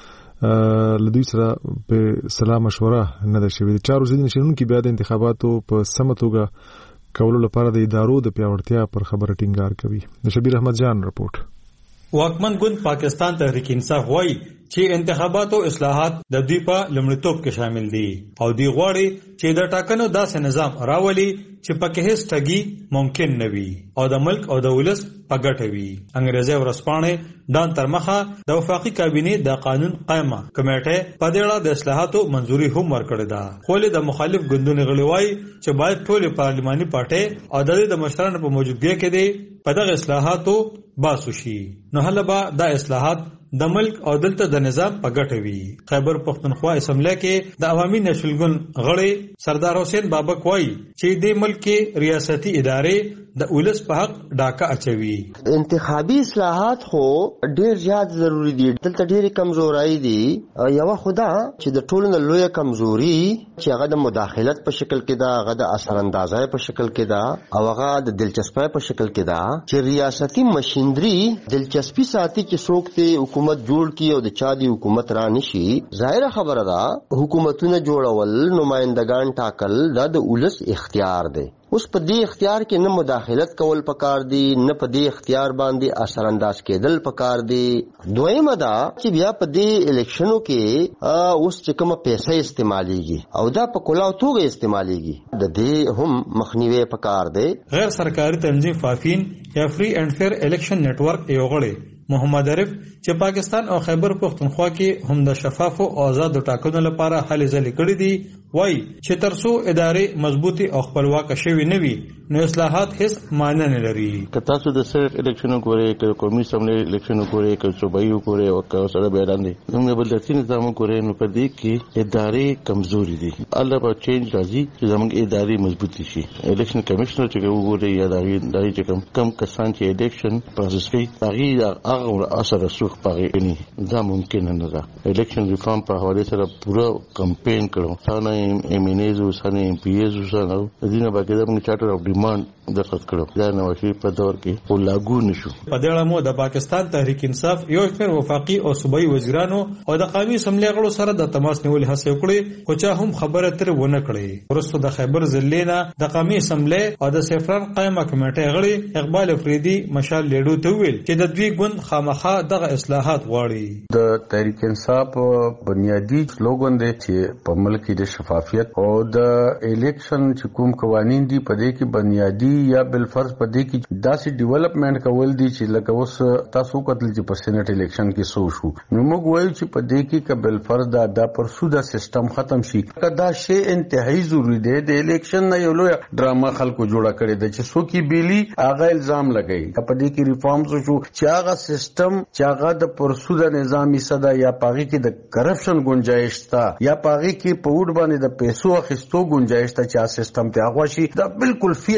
چې له دوی سره په سلا مشوره نه ده شوې. د چارو ځینې نشرونکي بیا د انتخاباتو په سمه توګه کولو لپاره د ادارو د پیاوړتیا پر خبره ټینګار کوي. د شبیر احمد جان رپورټ. واکمن ګوند پاکستان تحریک انصاف وایي چې انتخاباتو اصلاحات د دوی په لومړیتوب کې شامل دي او دوی غواړي چې د ټاکنو داسې نظام راولي چې پکې هیڅ ټګي ممکن نه وي او د ملک او د ولس په ګټه وي. انګریزي ورځپاڼې ډان تر مخه د وفاقي کابینې د قانون قائمه کمیټه په دې اړه د اصلاحاتو منځوري هم ورکړې ده، خو د مخالف ګوندونو غړي وایي چې باید ټول پارلماني پارټي او د مشرانو په موجودګۍ کې دي په دغه اصلاحاتو باسو شي، نو هله به دا اصلاحات د ملک او دلته د نظام په ګټه وي. خیبر پختونخوا اسمبلی کې د عوامي نشل ګوند غړي سردار حسین بابک وایي چې د ملک کې ریاستي ادارې د ولس په حق ډاکه اچوي. انتخابي اصلاحات خو ډیر زیات ضروری دي، دلته ډیر کمزورای دي. یو خدا چې د ټولو لوی کمزوري چې هغه د مداخلت په شکل کې ده، هغه د اثر اندازۍ په شکل کې ده او هغه د دلچسپۍ په شکل کې ده چې ریاستي مشندري دلچسپي ساتي چې څوک ته حکومت جوړ کی او د چا دی حکومت را نشي. ظاهره خبره ده حکومتونه جوړول، نمائندگان ټاکل دا د ولس اختیار دی. اوس په دې اختیار کې نه مداخلت کول پکار دي، نه په دې اختیار باندې اثر انداز کېدل پکار دي. دویمه دا چې بیا په دې الیکشنو کې اوس چې کومه پیسې استعماليږي او دا په کلاو توګه استعماليږي، د دې هم مخنیوي پکار دی. غیر سرکاري تنظیم فافین یا فری اینڈ فیر الیکشن نیټ ورک یو غړی محمد عارف چې پاکستان او خیبر پختونخوا کې هم د شفاف او آزاد ټاکنو لپاره هلې ځلې کړې دي، وایي چې ترڅو ادارې مضبوطي او خپلواکه شوي نه وي نو اصلاحات هیڅ معنی نه لري. که تاسو د سیټ الیکشن وګورئ، که قومي اسمبلی الیکشن وګورئ، که صوبایي وګورئ او که سره بیان دي، موږ بل داسې نظام وګورئ نو په دې کې ادارې کمزوري دي. الله به چینج راځي چې زموږ ادارې مضبوطي شي. الیکشن کمشنر چې وګورئ یا دغه چې کم کم کسان چې الیکشن پروسس کوي هغه هغه اثر رسوخ پاره نه دا ممکن نه ده. الیکشن ریفارم په حواله سره پورا کمپاین کړو، ثانه ایم ان ایز او ثانه ایم پی ایز او ثانه د دې نه باقاعده موږ چارټر اف ډیماند درخت کړو، دا نو شي په دور کې او لاګو نشو. په دې اړه مو د پاکستان تحریک انصاف یو شمېر وفاقي او صوبایي وزیرانو او د قومي اسمبلی غړو سره د تماس نیولې هڅه وکړې، خو چا هم خبره تر ونه کړې. ورسته د خیبر ضلع د قومي اسمبلی او د سیفران قائمه کمیټې غړي اقبال افریدي مشال لیډو ته ویل چې د دوی ګوند خامخا دغه اصلاحات غواړي. د تحریک انصاف بنیادی سلوګان دی چې په ملک کې د شفافیت او د الیکشن چې کوم قوانین دي په دې کې بنیادی یا بل فرض په دې کې داسې ډیولپمنٹ کول دي چې لکه اوس تاسو کتل چې په سېنات الیکشن کې سو شو، نو موږ وایو چې په دې کې کبل فرض دا د پرسوده سیستم ختم شي. دا شی انتهایی ضروری دی. د الیکشن نه یو لوی ډراما خلکو جوړه کړی دی چې څوک بیلی هغه الزام لګي. په دې کې ریفارمز شو چې هغه سیستم چې هغه د پرسوده نظامی صدا یا پاغي کې د کرپشن گنجائش تا یا پاغي کې په وډ باندې د پیسو اخیستو گنجائش تا چې سیستم ته هغه شي دا بالکل فیر الیکشن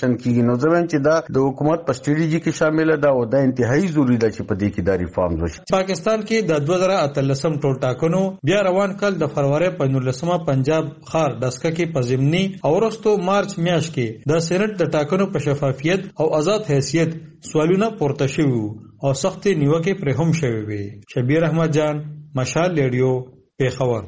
ډیسکشن کیږي. نو زموږ چې دا د حکومت په سټریټجی کې شامل ده او دا انتهایی ضروری ده چې په دې کې دا ریفارمز وشي. پاکستان کې د دوه زره اتلسم ټول ټاکنو بیا روان کال د فروری په نولسمه پنجاب خار دسکه کې په ضمني او وروسته مارچ میاشت کې د سېنات د ټاکنو په شفافیت او آزاد حیثیت سوالونه پورته شوي او سخت نیوکه پر هم شوي وي. شبیر احمد جان، مشال ریډیو، پیښور.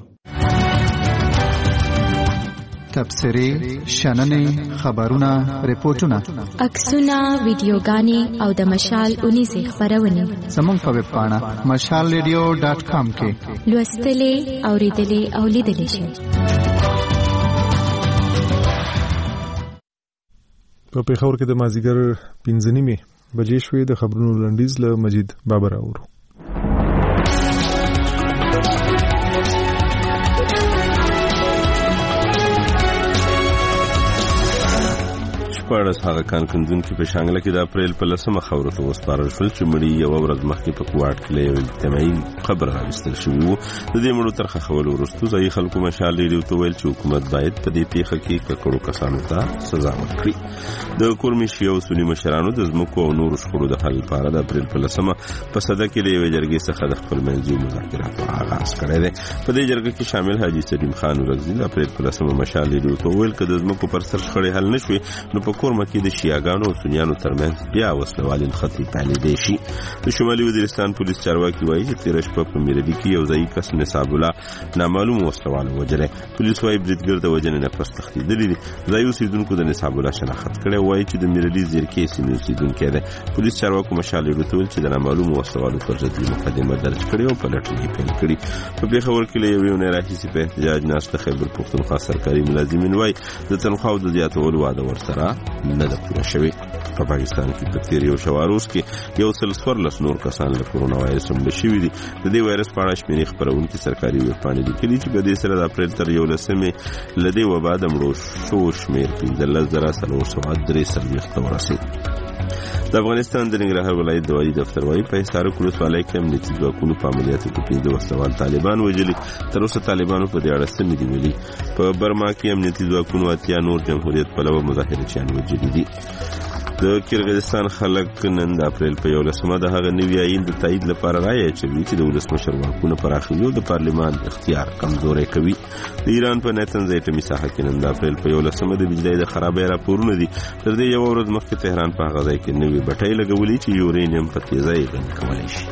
تبصرې، شننې، خبرونه، ریپورتونه، عکسونه، ویډیوګانې او د مشال اونیزې خبرونه زموږ په ویب پاڼه مشال ریډیو ډاټ کام کې لوستلې، اوریدلې او لیدلې شئ. په پیښور کې د مازیګر پنځه نیمې بجې شوې. د خبرونو لنډیز له مجید بابر اورو. پاړس هغه کان کندونکو په شانګله کې د اپریل په لسمه خبرو ته وسپارل شول چې مړی یو ورځ مخکې په کوټ کې یو اجتماعي خبر راوستل شوی وو. د دې مړو تر خخول ورستو ځای خلکو مشال لري او ویل چې حکومت باید په دې پیښه کې ککړو کسانو ته سزا ورکړي. د کورمي شیو سنی مشرانو د زمکو او نور شخړو د حل لپاره د اپریل په لسمه په صده کې د یو جرګې څخه د خپل منځي مذاکرات آغاز کړی دی. په دې جرګه کې شامل حاجی سلیم خان ورغزی د اپریل په لسمه مشال لري او ویل چې د زمکو پر سر شخړې حل نشوي نو په کورمه کې د شیعاګانو او سنیانو ترمنځ بیا وسلوالین خطي پیلېدای شي. د شمالي وزیرستان پولیس چارواکي وایي چې تیر شپه په میرلی کې یو ځای کس نصاب الله نامعلوم وسلوال وجره. پولیس وایي بریدګر د وجنې نه پس تختیدلی دي. ځای اوسیدونکو د نصاب الله شناخت کړي وایي چې د میرلی زیرکې سیمې اوسیدونکو ده. پولیس چارواکو مشال رتول چې د نامعلوم وسلوالو پر ضد مقدمه درج کړي او په لټون پیل کړي. په پیښور کې له یو نه راهیسي په احتجاج ناشته خیبر پختونخوا سرکاري ملازمین وایي د تنخواو د زیاتولو وعده ورسره نه ده پوره شوې. په پاکستان کې په تیر یو شواروز کې یو سل څوارلس نور کسان له کورونا وایرس مړه شوي دي. د دې وایرس په اړه شمېرې خپرونکي سرکاري ویبپاڼې لیکلي چې په دې سره د اپریل تر یولسمې له دې وبا د مړو شو شمېر پنځلس زره څلور سوه درې څلوېښت ته ورسېد. د افغانستان د ننګرهار ولایت د والي دفتر وایي په حصار ولسوالۍ کې امنیتي ځواکونو په عملیاتو کې پنځه وسلوال طالبان وژلي. تر اوسه طالبانو په دې اړه څه نه دي ویلي. په برما کې امنیتي ځواکونو اتیا نور جمهوریت پلوه مظاهرچیان وژلي دي. د کرغیزستان خلک نن د اپریل په یولسمه د هغه نوي آئین د تایید لپاره رایه اچوي چې د ولسمشر واکونه پراخوي او د پارلمان اختیار کمزوری کوي. د ایران په نتنز اټومي ساحه کې نن د اپریل په یولسمه د بجلی د خرابۍ راپورونه دي. تر دې یو ورځ مخکې تهران په هغه ځای کې نوې بټۍ لګولې چې یورینیم په تیزۍ غني کولی شي.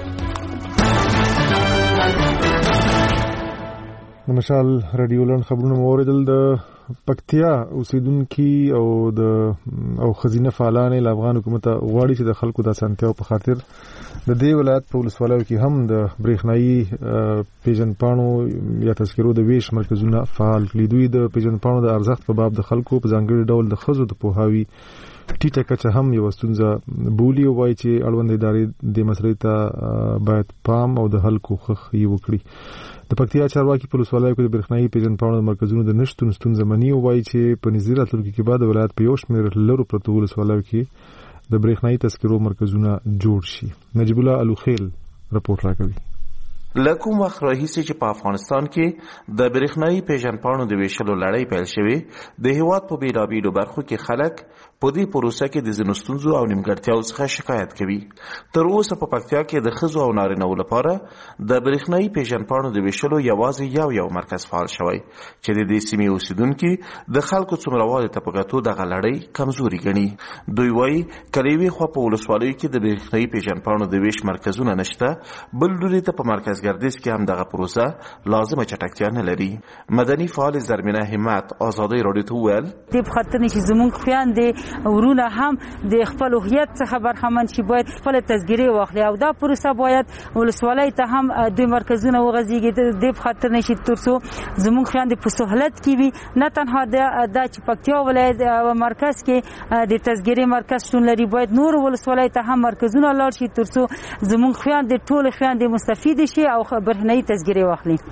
د مشال رادیو لن خبرونه موردل د پکتیا اوسیدونکو او د او خزینه فعالان له افغان حکومت غواړي چې د خلکو د اسانتیاو په خاطر د دې ولایت په ولسوالیو کې هم د برېښنايي پیژنپاڼو یا تذکرو د ویش مرکزونه فعال کړي. دوی د پیژنپاڼو د ارزښت په باب د خلکو په ځانګړي ډول د ښځو د پوهاوي ټیټه کچه هم یو ستونزه بولي او وایي چې اړوند ادارې د مسلې ته باید پام او د حل کوښښ یې وکړي. د پکتیا چارواکي په ولسوالیو کې د برېښنايي پیژنپاڼو د مرکزونو د نشتون ستونزه مني او وایي چې په نږدې راتلونکي کې به د ولایت په یو شمېر لرو پرتو ولسوالیو کې د برېښنايي تذکرو مرکزونه جوړ شي. نجیب الله الوخیل رپورټ راکوي. لکه وخت راهیسې چې په افغانستان کې د برېښنايي پیژنپاڼو د ویشلو لړۍ پیل شوې د هیواد په بیلابیلو برخو کې خلک په دې پروسه کې د ځینو ستونزو او نیمګړتیاو څخه شکایت کوي. تر اوسه په پکتیا کې د ښځو او نارینه‌و لپاره د برېښنايي پیژنپاڼو د ویشلو یوازې یو یو مرکز فعال شوی چې د دې سیمې اوسیدونکي د خلکو څومروالي ته په کتو دغه لړۍ کمزوري ګڼي. دوی وایي که له یوې خوا په ولسوالیو کې د برېښنايي پیژنپاڼو د ویش مرکزونه نشته، بل لوري ته په مرکز ګردیز کې هم دغه پروسه لازمه چټکتیا نه لري. مدني فعال زرمینه همت آزادۍ راډیو ته وویل دې په خاطر چې زموږ خویندې ورونه هم د خپل هویت څخه برخمن شي، باید خپل تذکرې واخلي او دا پروسه باید ولسوالۍ ته هم د مرکزونه وغځېږي. دې په خاطر نه شي تر څو زموږ خویندې په سهولت کې وي. نه تنها دا چې پکتیا ولایت مرکز کې د تذکرې مرکز شتون لري، باید نور ولسوالۍ ته هم مرکزونه لاړ شي تر څو زموږ خویندې ټول خویندې مستفید شي او برېښنايي تذکرې واخلي.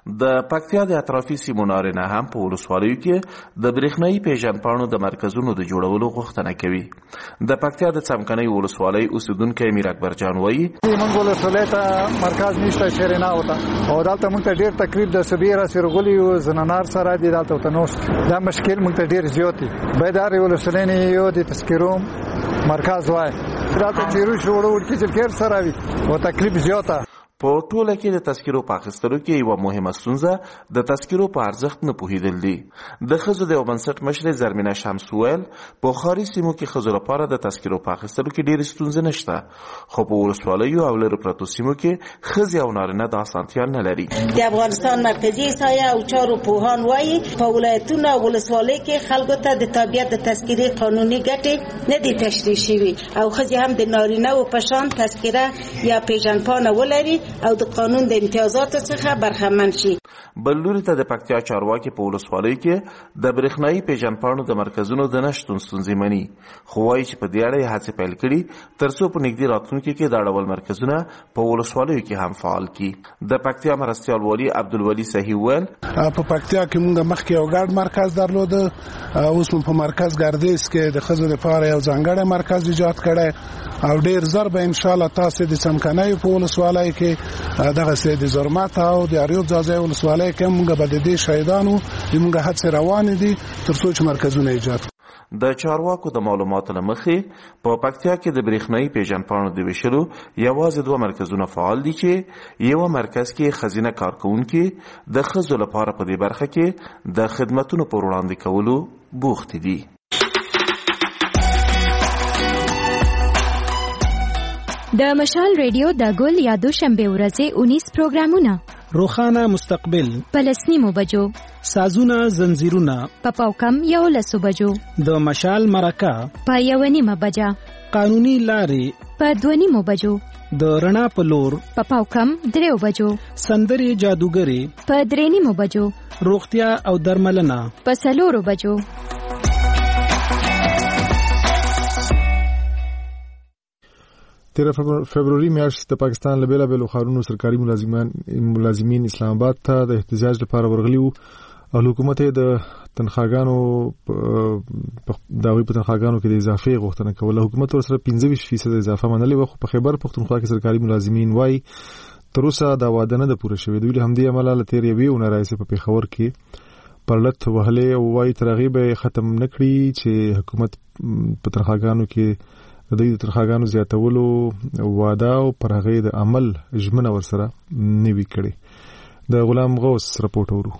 د پکتیا د اطرافي سیمو نارینه هم په ولسوالیو کې د برېښنايي پیژندپاڼو د مرکزونو د جوړولو غوښتنه کوي. د پکتیا د څمکنۍ ولسوالۍ اوسیدونکی میر اکبر جان وایي موږ ولسوالۍ ته مرکز نشته چې نه وته او دلته موږ ته ډېر تکلیف د سبیره سرغلي او زنانار سره دی دلته ته نوښت دا مشکل موږ ته ډېر زیات دی. باید ولسوالۍ نه یو د تذکرو مرکز وای دلته چیرې جوړول کې چې کېر سره وي او تکلیف زیاته. په ټوله کې د تذکرو په اخیستلو کې یوه مهمه ستونزه د تذکرو په ارزښت نه پوهېدل دي. د ښځو د یو بنسټ مشرې زرمینه شمس وویل په ښاري سیمو کې ښځو لپاره د تذکرو په اخیستلو کې ډېرې ستونزې نشته، خو په ولسوالیو او لرې پرتو سیمو کې ښځې او نارینه د اسانتیا نه لري. د افغانستان مرکزي سایه او چارو پوهان وایي په ولایتونو او ولسوالیو کې خلکو ته د تابعیت د تذکرې قانوني ګټې نه دي تشریح شوي او ښځې هم د نارینه و په شان تذکره یا پیژندپاڼه ولري او د قانون د امتیازاتو څخه برخمن شي. بل لوري ته د پکتیا چارواکي په ولسوالیو کې د برېښنايي پیژندپاڼو د مرکزونو د نشتون ستونزې مني، خو وایي چې په دې اړه یې هڅې پیل کړي تر څو په نږدې راتلونکي کې دا ډول مرکزونه په ولسوالیو کې هم فعال کړي. د پکتیا مرستیال والي عبدالولي صحیح ویل په پکتیا کې موږ مخکې یو ګډ مرکز درلوده، اوس په مرکز ګردیز کې د ښځو لپاره یو ځانګړی مرکز ایجاد کړی او ډېر زر به ان شاء الله تاسو د څمکنۍ په ولسوالۍ کې دغه سه د زرمات او د اریوب ځاځي ولسوالۍ کې موږ به د دې شهیدانو د موږ هڅې روان دي تر څو چې مرکزونه ایجاد. د چارواکو د معلوماتو له مخې په پکتیا کې د برېښنايي پیژندپاڼو د ویشلو یوازې دوه مرکزونه فعال دي چې یو مرکز کې ښځینه کارکوونکي د ښځو لپاره په دې برخه کې د خدمتونو پر وړاندې کولو بوخت دي. د مشال ریډیو د ګل یا دوشنبه ورځې اونیس پروګرامونه روخانه مستقبل پلسنیمو بجو سازونه زنجیرونه پپاوکم یو لسو بجو د مشال مرکه په یو نیمه بجا قانوني لارې په دوه نیمو بجو د رڼا په لور پپاوکم دریو بجو سندري جادوګري په درې نیمو بجو روغتیا او درملنه په څلورو بجو. تیرہ فبرवरी میاشت د پاکستان له بیلابیلو ښارونو سرکاري ملازمان ملازمین اسلام آباد ته د احتجاج لپاره ورغلي وو او حکومت د تنخواګانو د هغوی په تنخواګانو کې د اضافې غوښتنه کوله. حکومت ورسره پنځه ویشت فیصد اضافه منلې وه، خو په خیبر پښتونخوا کې سرکاري ملازمین وایي تر اوسه دا واده نه ده پوره شوې. دوی له همدې امله له تېرې یوې اونۍ راهیسې په پېښور کې پرلت وهلې او وایي تر هغې به یې ختم نه کړي چې حکومت په تنخواګانو کې د دوی د تنخواګانو زیاتولو وعده او پر هغې د عمل ژمنه ورسره نه وي کړې. د غلام غوث رپورټ اورو.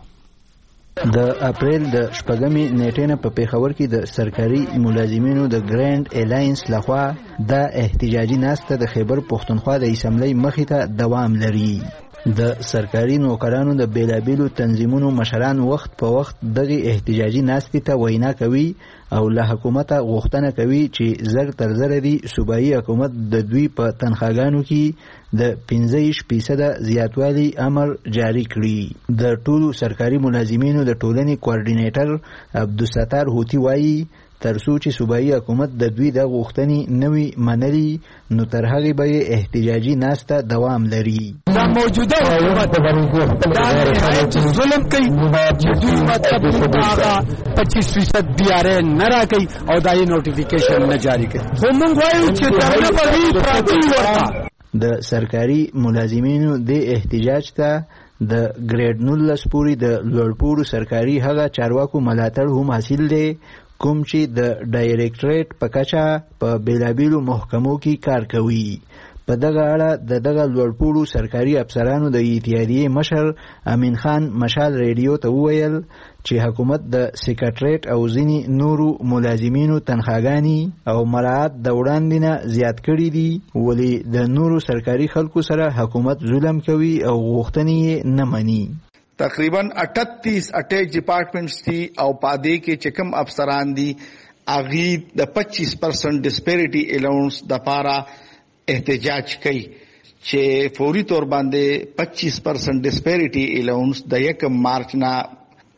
د اپریل د شپږمې نیټې نه په پېښور کې د سرکاري ملازمینو د ګرینډ الاینس لخوا د احتجاجي ناسته د خیبر پښتونخوا د اسمبلی مخې ته دوام لري. د سرکاري نوکرانو د بیلابیلو تنظیمونو مشران وخت په وخت دغه احتجاجي ناستې ته وینا کوي او له حکومته غوښتنه کوي چې زر تر زره دی صوبایي حکومت د دوی په تنخواګانو کې د پنځه ویشت فیصده زیاتوالي امر جاری کړي. د ټولو سرکاري ملازمینو د ټولنې کوارډینیټر عبدالستار هوتی وایي تر څو چې صوبایي حکومت د دوی د غوښتنې نوي منلي نو تر هغې به یې احتجاجي ناسته دوام لري. دا موجوده حکومت دا نهایت ظلم کوي چې دوی مطلب موږ هغه پچیس فیصد بی آر این نه راکوي او دا یې نوټیفیکیشن نه جاري کوي، خو موږ وایو چې دغه به وي پراته وي ورته. د سرکاري ملازمینو د احتجاج ته د ګریډ نولس پورې د لوړپوړو سرکاري هغه چارواکو ملاتړ هم حاصل دی کوم چې د ډایریکټریټ په کچه په بیلابیلو محکمو کې کار کوي. په دغه اړه د دغه لوړپوړو سرکاري افسرانو د اتحادیې مشر امین خان مشال ریډیو ته وویل چې حکومت د سیکریټریټ او ځینې نورو ملازمینو تنخواګانې او مراعات د وړاندې نه زیات کړي دي، ولې د نورو سرکاري خلکو سره حکومت ظلم کوي او غوښتنې یې نه مني. تقریباً اٹھتیس اٹیچ ڈپارٹمنٹس تھی او پادے کے چکم افسران دی اغید دا پچیس پرسنٹ ڈسپیریٹی الاؤنس دا پارا احتجاج کئی چھ فوری طور باندے پچیس پرسنٹ ڈسپیریٹی الاؤنس دا یکم مارچ نا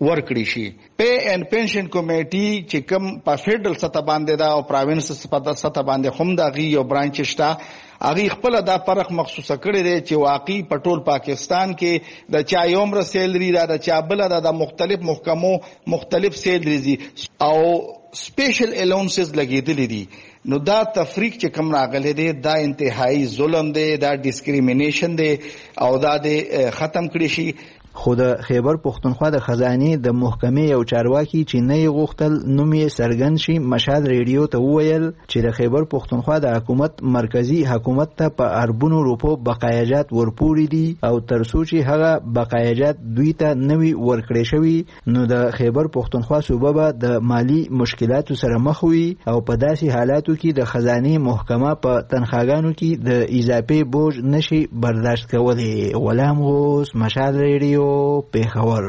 ورکړي شي. پے اینڈ پنشن کمیټي چې کوم په فیډرل سطح باندې دا او پراوینس سطح باندې هم دا غي یو برانچ شته هغه خپل دا فرق مخصوصه کړی دی چې واقعي په ټول پاکستان کې د چا یو عمر سیلري دا د چا بل د مختلف محکمو مختلف سیلري او سپیشل الاونسز لګیدلې دي. نو دا تفریق چې کوم راغلی دی دا انتهایی ظلم دی، دا ډیسکریمینیشن دی او دا د ختم کړی شي. خو د خیبر پښتونخوا د خزانې د محکمې یو چارواکي چې نه یې غوښتل نوم یې څرګند شي مشال ریډیو ته وویل چې د خیبر پښتونخوا د حکومت مرکزی حکومت ته په اربونو روپو بقایاجات ورپوري دي او تر څو چې هغه بقایاجات دوی ته نوي ورکړې شوي نو د خیبر پښتونخوا صوبه به د مالی مشکلاتو سره مخ وي او په داسې حالاتو کې د خزانې محکمه په تنخواګانو کې د اضافي بوج نشي برداشت کولی. غلام غوث، مشال ریډیو، پیښور.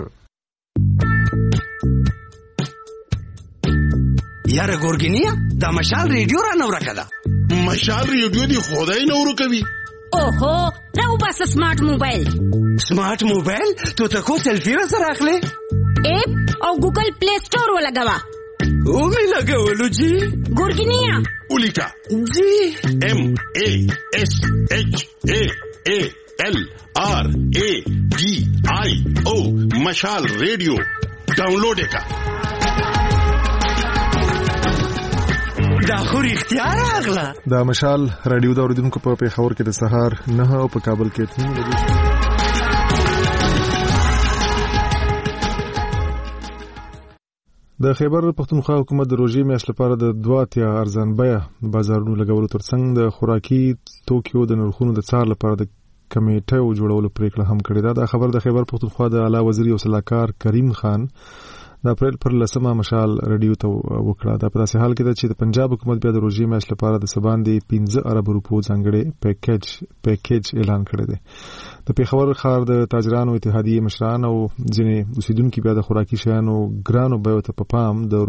یاره ګورګینیا دا مشال ریډیو را نو راکړه. مشال ریډیو دی خدای نو ورکوي. اوهو راو بس سمارټ موبایل. سمارټ موبایل تو ته کو سلفي را سره اخلي؟ اپ او ګوګل پلی سٹور ولګوا. او می لګولو جی. ګورګینیا ولیکا جی ام ا اس اچ ا ا L R A D I O مشال ریډیو ډاونلوډ کا. دا خو اختیار اغلا. دا مشال ریډیو دا اوریدونکو په پیښور کې د سهار نه او په کابل کې اته بجې. د خیبر پښتونخوا حکومت د روژې میاشتې لپاره د دوه اتیا ارزان بیه بازارونو لګولو ترڅنګ د خوراکي توکیو د نرخونو د څار لپاره د کمیټه جوړولو پریکړه هم کړې ده. دا خبر د خیبر پښتونخوا د اعلی وزیر او صلاحکار کریم خان د اپریل پر لسمه مشال ریډیو ته وکړه. دا په داسې حال کې ده چې د پنجاب حکومت بیا د روژې میاشتې لپاره د څه باندې پنځه ارب روپو ځانګړی پیکیج پیکیج اعلان کړی دی. د پیښور ښار د تاجرانو اتحادیې مشران او ځینې اوسیدونکو بیا د خوراکي شیانو ګرانو بیو ته په پام د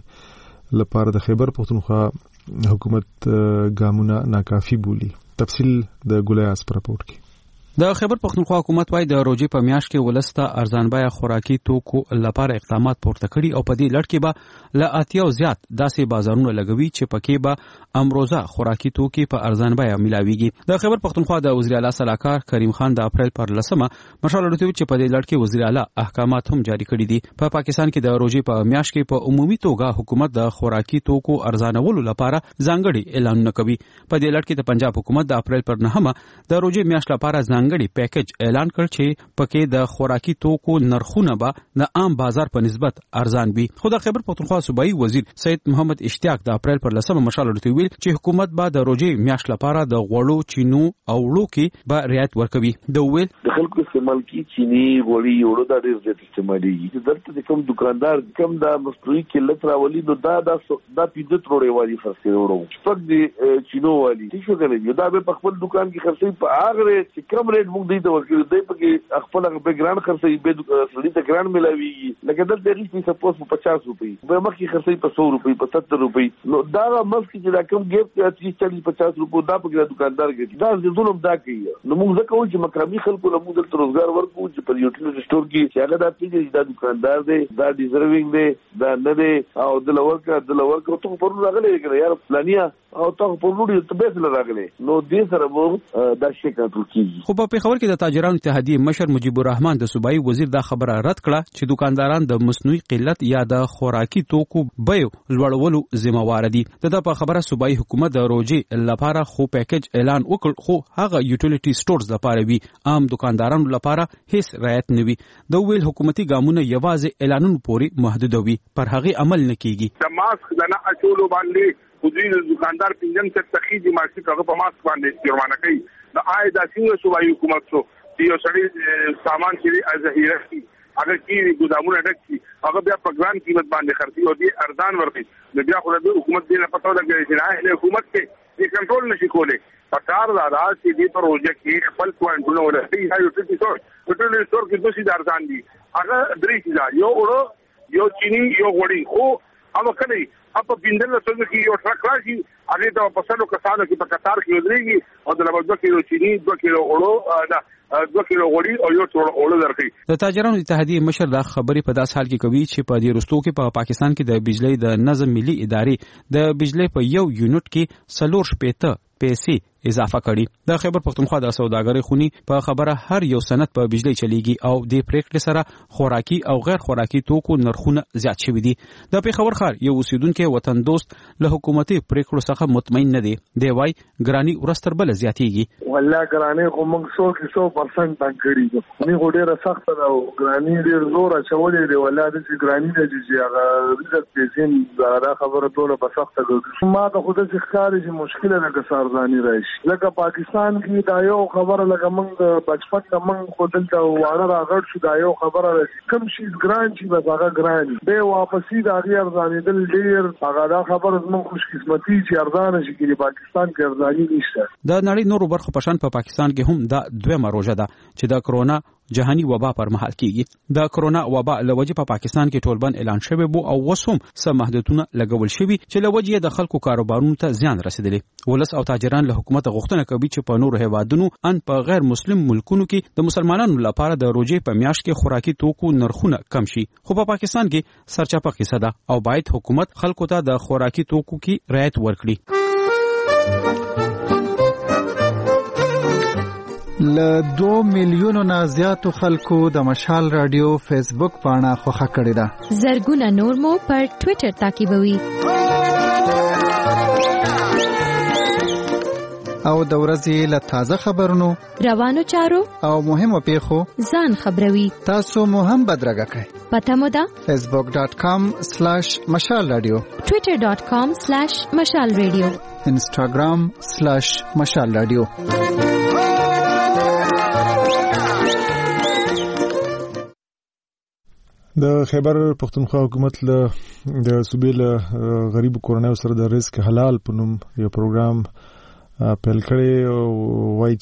روژې لپاره د خیبر پښتونخوا حکومت ګامونه ناکافي بولي. تفصیل د ګولیاس پر راپورټ کې. د خیبر پښتونخوا حکومت وايي د روژې په میاشت کې ولسته ارزان بیه خوراکي توکو لپاره اقدامات پورته کړي او په دې لړ کې به له اتیا زیات داسې بازارونه لګوي چې پکې به امروزه خوراکي توکي په ارزان بیه ملاويږي. د خیبر پښتونخوا د وزیر اعلی صلاحکار کریم خان د اپریل پر لسمه مشال ورته چې په دې لړ کې وزیر اعلی احکامات هم جاری کړي دي. په پا پاکستان کې د روژې په میاشت کې په عمومي توګه حکومت د خوراکي توکو ارزانولو لپاره ځانګړي اعلانونه کوي. په دې لړ کې د پنجاب حکومت د اپریل پر نهمه د روژې میاشت لپاره ځانګړي پیکیج اعلان کړ چې پکې د خوراکي توکو نرخونه به د عام بازار په نسبت ارزان وي. خو د خیبر پښتونخوا صوبایي وزیر سید محمد اشتیاق د اپریل پر لسمه مشال ورته ویل چې حکومت به د روژې میاشت لپاره د غوړو، چینو او وړو کې به رعایت ورکوي. د ویل د خلکو استعمال کی چینی، غوړي، وړو د ډېر زیات استعمالي. دلته د کوم دکاندار کم د مصنوعي قلت راولي نو دا د دا پیډت وړي والی فرصت وړو شپږ د چینو والی څه کوي دا به په خپل دکان کې خرڅي په هغه چې کم ریټ موږ دی ته ورکړي دی پکې خپل به ګران خرڅي به سړي ته ګران ملاوي لکه دلته ریښتي سپوس په پچاس روپۍ به مخکې خرڅي په سو روپۍ په ستر روپۍ نو دا مخکې چې دا کم ګیپ ته تیس چالیس پچاس روپۍ دا پکې دکاندار کې دا ظلم دا کوي. نو موږ ځکه وایو چې مقامي خلکو له موږ دلته روزګار ورکو چې په یوټیلیټي سٹور کې چې هغه دا پیږي دا دکاندار دی دا ډیزرvinګ دی دا نه دی او د لورکا د لورکا ته په راغلي کړه یار پلانیا او ته په وړو ته به سره راغلي نو دې سره مو دا شي کنټرول کیږي. خو په پیښور کې د تاجرانو اتحادیې مشر مجيب الرحمن د صوبایي وزیر دا خبره رد کړه چې دکانداران د مصنوعي قلت یا د خوراکي توکو بیو لوړولو ذمہوار دي. د په خبره صوبایي حکومت د روژې لپاره خو پیکیج اعلان وکړ خو هغه یوټیلیټي سٹورز لپاره وی عام دکاندارانو لپاره هیڅ رعایت نه وي. د ویل حکومتي ګامونه یوازې اعلانونو پورې محدود وي پر هغه عمل نه کیږي. د ماسک نه اچولو باندې خودي دکاندار پنځم څخه تخیدي ماسک هغه په ماسک باندې جرمانه کوي. د آی د څنګه صوبایي حکومت سو یو سړی سامان چې ظاهره کی اگر کی ګودامونه ډک کی هغه بیا په ګران قیمت باندې خرڅي او دې ارزان ورکړي نو بیا خو د حکومت دې نه پتو لګي چې نه حکومت کې دې کنټرول نشي کولای. پکار دا راځي چې دې پر روزه کې خپل کوانټونه ولري یا یو څه څه ټول سٹور کې دوی د ارزان دي هغه درې چې یو اورو یو چینی یو غوړي خو هغه کله اپ بندل څنګه کې یو ټرک راشي هغه د پسلو کسانو کې په قطار کې ودرېږي او د لږ کیلو چینی دوه کیلو اورو دا دوه کیلو غوړي او یو ټوټه اوړه درکې. د تاجرانو اتحادیې مشر دا خبرې په داس حال کې کوي چې په دې رستو کې په پاکستان کې د بجلی د نظم ملي ادارې د بجلی په یو یونټ کې څلور شپېته پیسې اضافه کړي. د خیبر پختونخوا د سوداګرۍ خونی په خبره هر یو سند په بجلی چلیږي او د پریکړې سره خوراکي او غیر خوراکي توکو نرخونه زیات شوي دي. د پیښور ښار یو اوسیدونکو وطن دوست له حکومتي پریکړو څخه مطمئن نه دی. دی وايي ګرانی ورستر بل زیاتېږي. والله ګرانی خو موږ څو کې څو پرسنټ باندې کړی دي. موږ ډیره سخت ده او ګرانی ډیر زور اچولې دی. والله د ګرانی نه چې هغه رزق پیسې دا خبره ټوله په سخته ګرځي. ما ته خو د ښکارې چې مشکله ده که سارځانی راشي. لکه پاکستان کې دا یو خبره لکه موږ د بچپن نه موږ خو دلته وانه راغړ شو. دا یو خبره کم شي ګران شي بس هغه ګران به واپسې د هغې ارزانېدل ډېر هغه دا خبره زموږ خوش قسمتي چې ارزانه شي کې پاکستان کې ارزاني نشته. د نړۍ نورو برخو په شان په پاکستان کې هم دا دویمه روژه ده چې د کرونا جهاني وبا پر مهال کېږي. د کرونا وبا لوجه په پاکستان کې ټولبند اعلان شوی بو او وسوم سم محدودونه لګول شوی چې لوجه د خلکو کاروبارونو ته زیان رسیدلی. ولس او تاجران له حکومت غوښتنه کوي چې په نورو هیوادونو ان په غیر مسلم ملکونو کې د مسلمانانو لپاره د روزې په میاشت کې خوراکي توکو نرخونه کم شي. خو په پاکستان کې سرچپه قصه ده او باید حکومت خلکو ته د خوراکي توکو کې رعایت ورکړي. ل دو میلیونو نه زیاتو خلکو د مشال رادیو فیسبوک پاڼه خوښه کړې ده. زرګونه نور مو پر ټوئیټر تعقیبوي. او د ورځې له تازه خبرونو روانو چارو او مهمو پیښو ځان خبروي. تاسو مو هم بدرګه کړئ. پته مو ده فیسبوک ډاٹ کام سلیش مشال رادیو، ټوئیټر ډاٹ کام سلیش مشال رادیو، انسټاګرام سلیش مشال رادیو. د خیبر پختونخوا حکومت له د صوبې له غریب کورنیو سره د رزق حلال په نوم یو پروګرام پیل کړی او وایي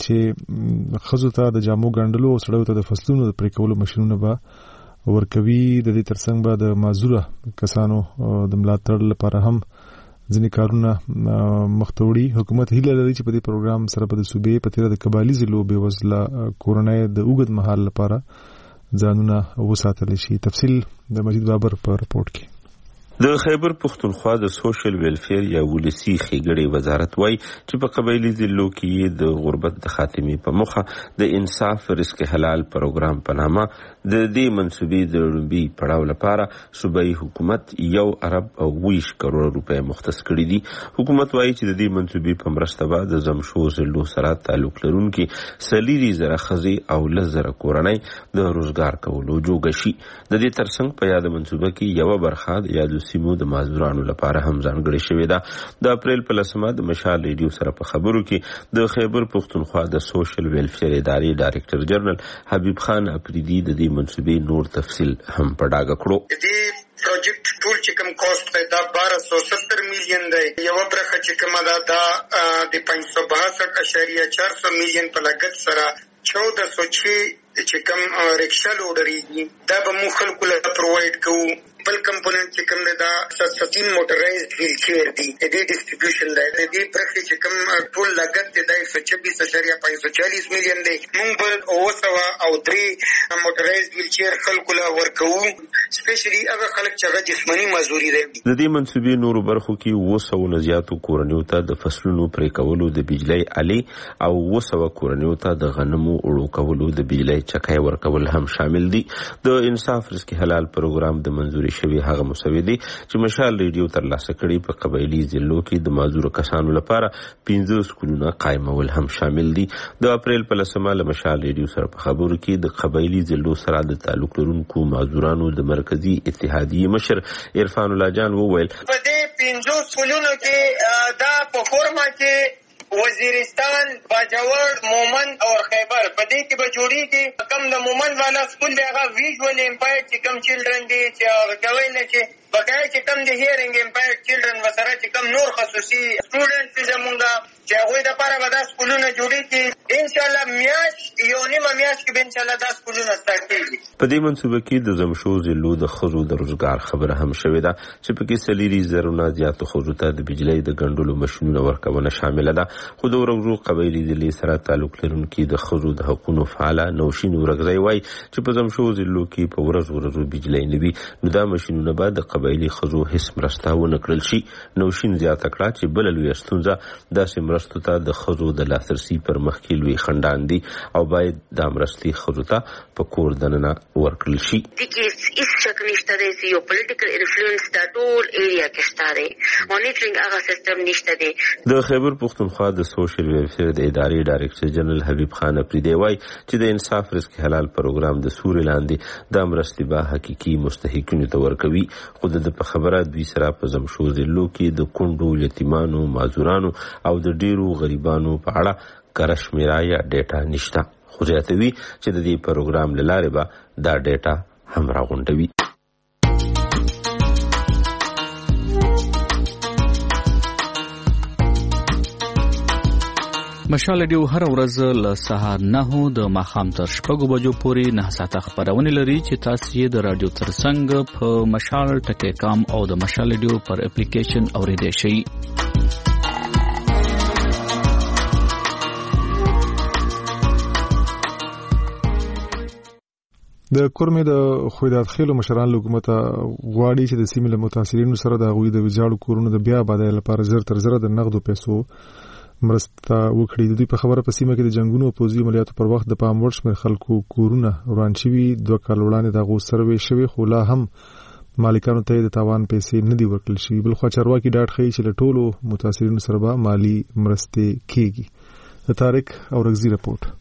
چې ښځو ته د جامو ګنډلو او سړیو ته د فصلونو د پرې کولو ماشینونه به ورکوي. د دې ترڅنګ به د معذوره کسانو د ملاتړ لپاره هم ځینې کارونه مخته وړي. حکومت هیله لري چې په دې پروګرام سره په د صوبې په تیره د قبایلي ضلعو بېوزله کورنۍ د اوږد مهال لپاره ځانونه وساتل شي. تفصیل د مجید بابر په رپورت کې. د خیبر پختونخوا د سوشل ویلفیر یا ولسی ښېګړې وزارت وایي چې په قبایلي ضلعو کې د غربت د خاتمې په موخه د انصاف رزق حلال پروګرام په نامه د دې منصوبې د لومړي پړاو لپاره صوبایي حکومت یو ارب او ویش کروڑ روپۍ مختص کړي دي. حکومت وایي چې د دې منصوبې په مرسته به د زمشو ضلعو سره تعلق لرونکي څلېري زره ښځې او لس زره کورنۍ د روزګار کولو جوګه شي. د دې ترڅنګ په یاده منصوبه کې یوه برخه د یادو سیمو د مازدورانو لپاره هم ځانګړې شوې ده. د اپریل په لسمه د مشال ریډیو سره په خبرو کې د خیبر پختونخوا د سوشل ویلفیر ادارې ډایرکټر جنرال حبیب خان اپریدي د دې منصوبې نور تفصیل هم په ډاګه کړو. دې پروجیکټ ټول چې کوم کاست دی دا بارہ سو ستر میلیون دی. یو برخه چې کومه ده دا د پنځه سوه باسټ اشاریه چار سو میلیون په لګښت سره چودہ سو چھ چې کوم رکشا لوډرېږي دا به موږ خلکو له پرووایډ کوو. بل کمپوننټ چې کوم دی دا ستین موټرایزډ ویلچیر دی. د دې ډسټریبیوشن دی. د دې برخې چې کوم ټول لګښت دی دا ایک سو چبیس اشاریه پنځه سو چالیس میلیون دی. موږ به اوه سوه او درې موټرایزډ ویلچیر خلکو له ورکوو، سپیشلي هغه خلک چې هغه جسماني معذوري دی. د دې منصوبې نورو برخو کې اوه سوه نه زیاتو کورنیو ته د فصلونو پرې کولو د بجلی الې او اوه سوه کورنیو ته د غنمو اوړو کولو د بجلی چکۍ ورکول هم شامل دي. د انصاف رزق حلال پروګرام د منظوري شوی هغه مسودې چې مشال ریډیو ترلاسه کړي په قبایلي ضلعو کې د معذور کسانو لپاره پنځه سکولونه قائمول هم شامل دي. د اپریل په لسمه له مشال ریډیو سره په خبرو کې د قبایلي ضلعو سره د تعلق لرونکو معذورانو د مرکزی اتحادیې مشر عرفان الله جان وویل په دې پنځه سکولونو کې دا په فورما کې وزیرستان، باجوړ، مومند او خیبر په دې کې به جوړیږي. کم د مومند والا سکول دی هغه ویژوال امپایرډ چې کم چلډرن دي چې هغه کوي نه چې بقایا چې کم د هیرنګ امپایرډ چلډرن وسره چې کم نور خصوصي سټوډنټ دي زمونږ چې هغوی دپاره به دا سکولونه جوړیږي. انشاءالله میاشت یو نیمه میاشت کې به انشاءالله دا سکولونه سټارټ کېږي. په دې منصوبه کې د زمشو ضلعو د ښځو د روزګار خبره هم شوې ده چې پکې څلېري زرونه زیاتو ښځو ته د بجلۍ د ګنډلو ماشینونه ورکونه شامله ده. خو د ورغزو قبایلي ضلعې سره تعلق لرونکي د ښځو د حقونو فعاله نوشین ورغزی وایي چې په زمشو ضلعو کې په ورځ ورځو بجلۍ نه وي، نو دا ماشینونه به د قبایلي ښځو هیڅ مرسته ونه کړل شي. نوشین زیاته کړه چې بله لویه ستونزه داسې مرستو ته د ښځو د لاسرسي پر مخکې لوی خنډان دي او باید دا مرستې ښځو ته په کور دننه ورکړل شي. هیڅ شک نشته دی چې یو پولیټیکل انفلوئنس دا ټول ایریا کې شته دی، مانیټرینګ هغه سیستم نشته دی. د خیبر پښتونخوا د سوشل ویلفیر د ادارې ډایرکټر جنرال حبیب خان افریدی وایي چې د انصاف رزق حلال پروګرام د سوري لاندې دا مرستې به حقیقي مستحقینو ته ورکوي. خو د په خبره دوی سره په زمشو ضلعو کې د کونډو، یتیمانو، معذورانو او د ډیرو غریبانو په اړه کره شمیره یا ډیټا نشته. خو زیاتوي چې د دې پروګرام له لارې به دا ډیټا هم راغونډوي. مشال ډیو هر ورځ له سهار نهو د ماښام تر شپږو بجو پورې نه ساعته خبرونه لري چې تاسو یې د رادیو ترڅنګ په مشال ټکی کام او د مشال ډیو پر اپلیکیشن اوریدئ شئ. د کورمې د خویدات خېلو مشران حکومت غواړي چې د سیمې له متاثرینو سره د غوي د ویجاړو کورونو د بیا آبادۍ لپاره زر تر زر د نقدو پیسو مرسته وکړي. د دوی په خبره په سیمه کې د جنگونو او پوځي عملیاتو پر وخت د پام وړ شمېر خلکو کورونه وران شوي. دوه کال وړاندې د غو سروې شوي خو لا هم مالکانو ته د تاوان پیسې نه دي ورکړل شوي. بل خو چارواکي ډاډ ښیي چې له ټولو متاثرینو سره به مالی مرستې کیږي. د طارق اورغزي رپورټ.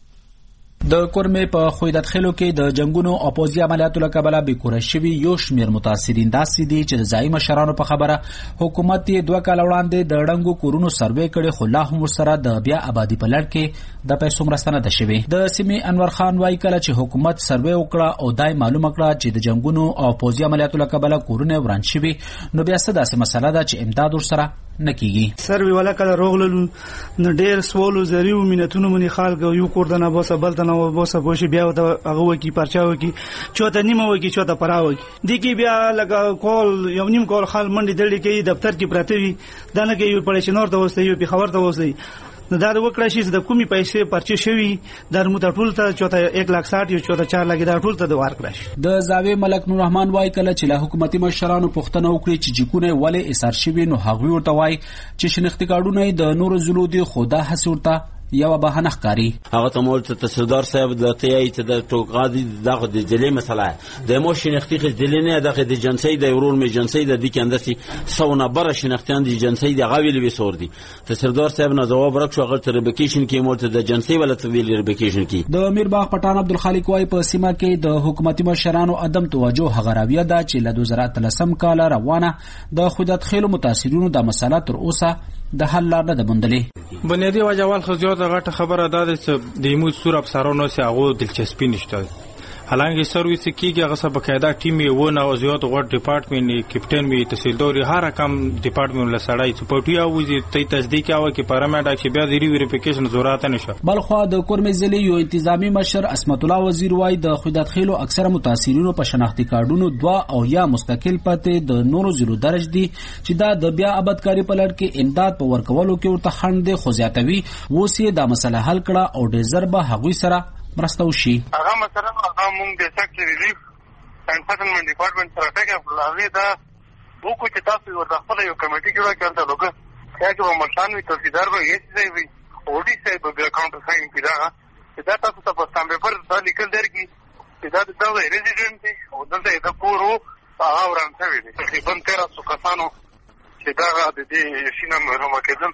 د کورمې په خویدات خېلو کې د جنگونو او پوځي عملیاتو له کبله بېکوره شوي یو شمېر متاثرین داسې دي چې د ځایي مشرانو په خبره حکومت یې دوه کاله وړاندې د ړنګو کورونو سروې کړې خو لا هم ورسره د بیا آبادي په لړ کې د پیسو مرسته نه ده شوې. د سیمې انور خان وایي کله چې حکومت سروې وکړه او دای معلومه کړه چې د جنگونو او پوځي عملیاتو له کبله کورونه وران شوي، نو بیا څه داسې مسله ده چې امداد ورسره نه کیږي. سروې ولا کله روغللو نو ډېر سوالو زریو مینتونو منې خلک یو کور د نه بوسه بل ته نه بوسه بوشي بیا ته هغه وکی پرچا وکی چوته نیمه وکی چوته پرا وکی د کی بیا لګه کول یو نیم کول خال منډي دړي کې دفتر کې پراته وي دانه کې یو پړشنور ته وسته یو په خبر ته وسته نو دا وکړه چې د کومي پیسې پرچې شوی در مو ټول ته چوته یک لک ساठ یو چوته چار لګي دا ټول ته د ورکړه. د زاوی ملک نور رحمان وای کله چې له حکومتي مشرانو پوښتنه وکړي چې جکونه ولې اثر شوی نو هغه ورته وای چې شنختي کارډونه د نور زلو دي خدا حسورته یو بهانه ښکاری. هغه ته مول ته تحصیلدار صاحب د تیای ته د ټوقادي دغه د جلې مسله د مو شنختي خ جلې نه دغه د جنسي د ورور می جنسي د دې کندسي سونه بر شنختيان د جنسي د غویل وی سور دي. تحصیلدار صاحب نه جواب ورکړ هغه تر ریبیکیشن کې مول ته د جنسي ولا تویل ریبیکیشن کې. د میرباغ پټان عبدالخالق وای په سیمه کې د حکومتي مشرانو عدم توجه هغه راویه ده چې له دوه زره اتلسم کال روانه د خودت خېلو متاثرینو د مسله تر اوسه د حل لار نه ده موندلې. بنیادی وجوال خو زیاته غټه خبره ده چې د ایمو سور افسرانو سره هغه دلچسپي نشته. حالانکه سرویس کیږي هغه سبا قاعده ټیم یې و نه او زیات غټ ډپارټمنټ کیپټن می تحصیلدار هر کم ډپارټمنټ له سړای سپورټیا وځي ته تصدیق او کې پارامډ چې بیا د ریویریفیکیشن ضرورت نشه. بلخو د کورمې ضلع یو انتظامی مشر اسمت الله وزیر وای د خودت خېلو اکثره متاثرینو په شناختی کارډونو دوا او یا مستقل پته د نورو زیرو درج دي چې دا د بیا آبادکاری په لړ کې امداد په ورکولو کې ورته خند خو زیاتوي ووسی دا مسله حل کړه او د ضربه هغوی سره مرسته وشي. هغه مثلا هغه مونږ د سیکټری ریلیف اند سیټلمنټ ډپارټمنټ سره ټاکل هغه دا وکړو چې تاسو ورته خپل یو کمیټي جوړه کړئ ته لوګه چې په مشان وي تحصیلدار به یې ځای وي اودي صاحب به اکاونټ ساين کړه چې دا تاسو ته په سم پیپر دا لیکل درګي چې دا د دوه ریزیډنټ دی او دلته د کورو هغه ورانته وي تقریبا تیرہ سو کسانو چې دا د دې شینه مرمه کېدل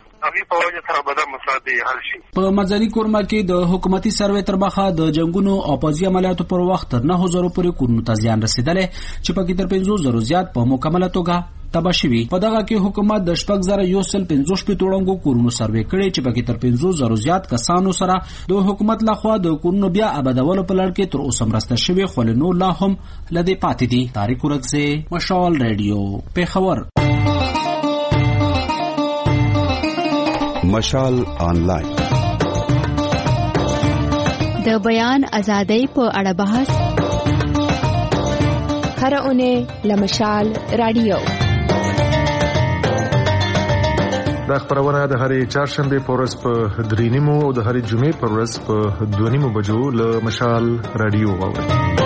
په مزنی کورما کې د حکومتي سروې تر مخه د جنگونو او پوځي عملیاتو پر وخت تر نه زره پورې کورونو ته زیان رسیدلې چې په کې تر پنځه زره زیات په مکمله توګه تباه شوي. په دغه کې حکومت د شپږ زره یو سل پنځوس پټوړنګو کورونو سروې کړي چې په کې تر پنځه زره زیات کسانو سره د حکومت لخوا د کورونو بیا آبادولو په لړ کې تر اوسه مرسته شوي خو نو لا هم لدی پاتې دي. طارق ورغزي، مشال رادیو، پیښور. مشال آنلاین د بیان ازادۍ په اړه بحث هر اونۍ لمشال رادیو. دا خبرونه د هرې چهارشنبه په ورځ په درې نیمو او د هرې جمعې په ورځ په دوه نیمو بجو له مشال رادیو واورئ.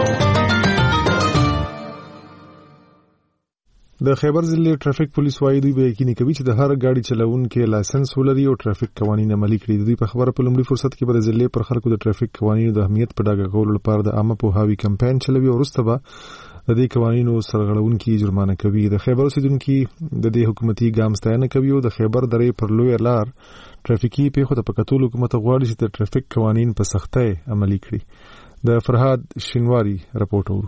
د خیبر ضلع ټرافیک پولیس وايي دوی به یقیني کوي چې د هر ګاډي چلوونکي لایسنس ولري او ټرافیک قوانین عملي کړي. دوی په خبره په لومړي فرصت کې به د ضلع پر خلکو د ټرافیک قوانینو د اهمیت په ډاګه کولو لپاره د عامه پوهاوي کمپاین چلوي او وروسته به د دې قوانینو سرغړونکي جرمانه کوي. د خیبر اوسیدونکي د دې حکومتي ګام ستاینه کوي او د خیبر درې پر لوی لار ټرافیکي پیښو ته په کتو حکومت غواړي چې د ټرافیک قوانین په سختۍ عملي کړي. د فرهاد شینواری رپورټ اورو.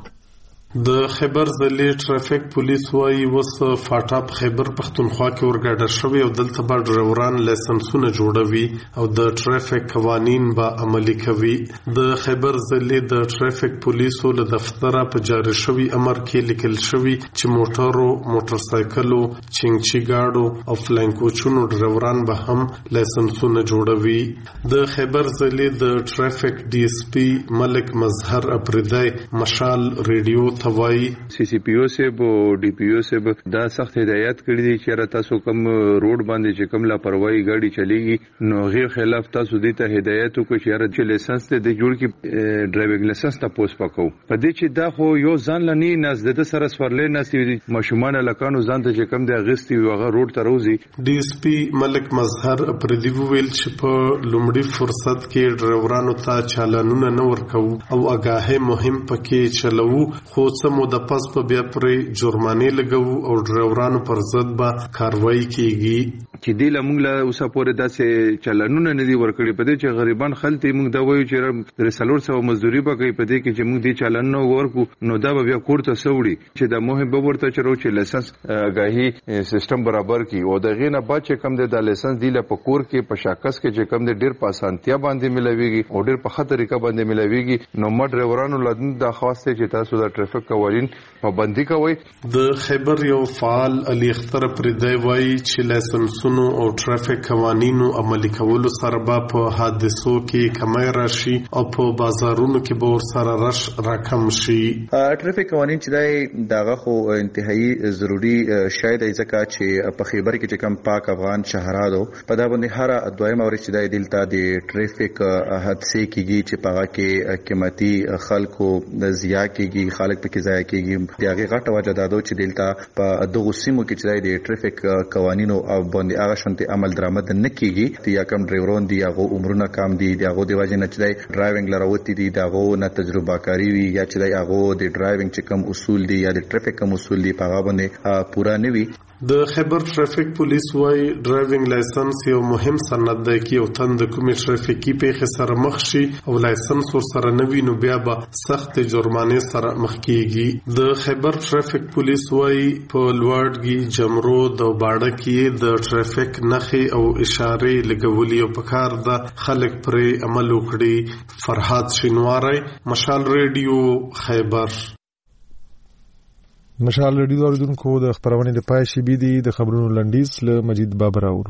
د خیبر ضلع ټرافیک پولیس وايي وس فاټا په خیبر پښتونخوا کې ورګډه شوی او دلته به ډرایوران لایسنسونه جوړوي او د ټرافیک قوانین به عملي کوي. د خیبر ضلع د ټرافیک پولیسو له دفتره په جاری شوی امر کې لیکل شوی چې موټرو، موټر سایکلو، چنګچي گاډو او فلانکوچونو ډرایوران به هم لایسنسونه جوړوي. د خیبر ضلع د ټرافیک ډي اس پی ملک مظهر اپریدی مشال ریډیو توای سی سی پی او سے بو ډي پی او سے دا سخت هدایت کړی دي چې تاسو کوم روډ باندې چې کوم لا پروايي ګاډي چلیږي نو غیر خلاف تاسو دې ته هدایت وکړئ چې چې لایسنس ته د جوړ کې ډرایوینګ لایسنس تاسو پکاو په دې چې دا خو یو ځان لنی ناز د سره سورلې ناستي ماشومان لکانو ځان ته چې کوم د اغستی وغه روډ ته روزي. ډي اس پی ملک مظهر پردی ویل چې په لومړي فرصت کې ډرایورانو ته چالانونه نه ورکو او اگاهه مهم پکې چلو خو سمو د پس په بیا پرې جرمانه لګو او ډرایورانو پر ضد به کاروایی کیږي. چې دی لمونږ له اوسه پورې داسې چلنونه نه دي ورکړي په دې چې غریبان خلک موږ دا وایو چې رسالور سو مزدوري پکې په دې کې چې موږ دې چلنونه ورکو نو دا به بیا کوړه سوړي چې د موه به ورته چرو چې لایسنس غاهي سیستم برابر کی او دغه نه بعد چې کم د لایسنس دی له پکور کې په شاکس کې چې کم د ډیر پاسانتیا باندې ملويږي او ډیر په خطر طریقه باندې ملويږي نو مډ ډرایورانو لدن د خواسته چې تاسو د ټرافیک قوانین پابندي کوي. د خیبر یو فعال علي اختر پردی وایي چې لایسنسونو او ټرافیک قوانینو عملي کولو سره په حادثو کې کمی راشي او په بازارونو کې به ورسره رش راکم شي. ټرافیک قوانین چې دای دغه خو انتهایی ضروری شاید ځکه چې په خیبر کې چې کم پاک افغان شهرادو په دا باندې هر دویم اوري چې دای دلته د ټرافیک حادثه کېږي چې پاګه کې قیمتي خلکو د زیات کېږي خلک پکې ځای کېږي دغه غټه وجه دا چې دلته په دغه سیمو کې چې د ټرافیک قوانینو او باندې هغه شنت عمل درآمد نه کیږي یا کم ډرایورون دی هغه عمرونه کم دي هغه د وجه نه چې ډرایوینګ لروتی دي هغه نه تجربه کاری وي یا چې هغه د ډرایوینګ چې کم اصول دي یا د ټرافیک کم اصول دي هغه باندې پورا نه وي. د خیبر ټرافیک پولیس وايي ډرایوینګ لایسنس یو مهم سند دی چې یو تند کومې ټرافیکي پیښې سره مخ شي او لایسنس ورسره نه وي نو بیا به سخت جرمانه سره مخ کیږي. د خیبر ټرافیک پولیس وايي په لوړګي جمرود او باړه کې د ټرافیک نښې او اشارې لګولې او پکار د خلک پرې عمل وکړي. فرهاد شینواری مشال ریډیو خیبر. مشال ریډیو اوریدونکو د خبرونه د پای شي بي دي د خبرونو لنډیز له مجید بابر اورو.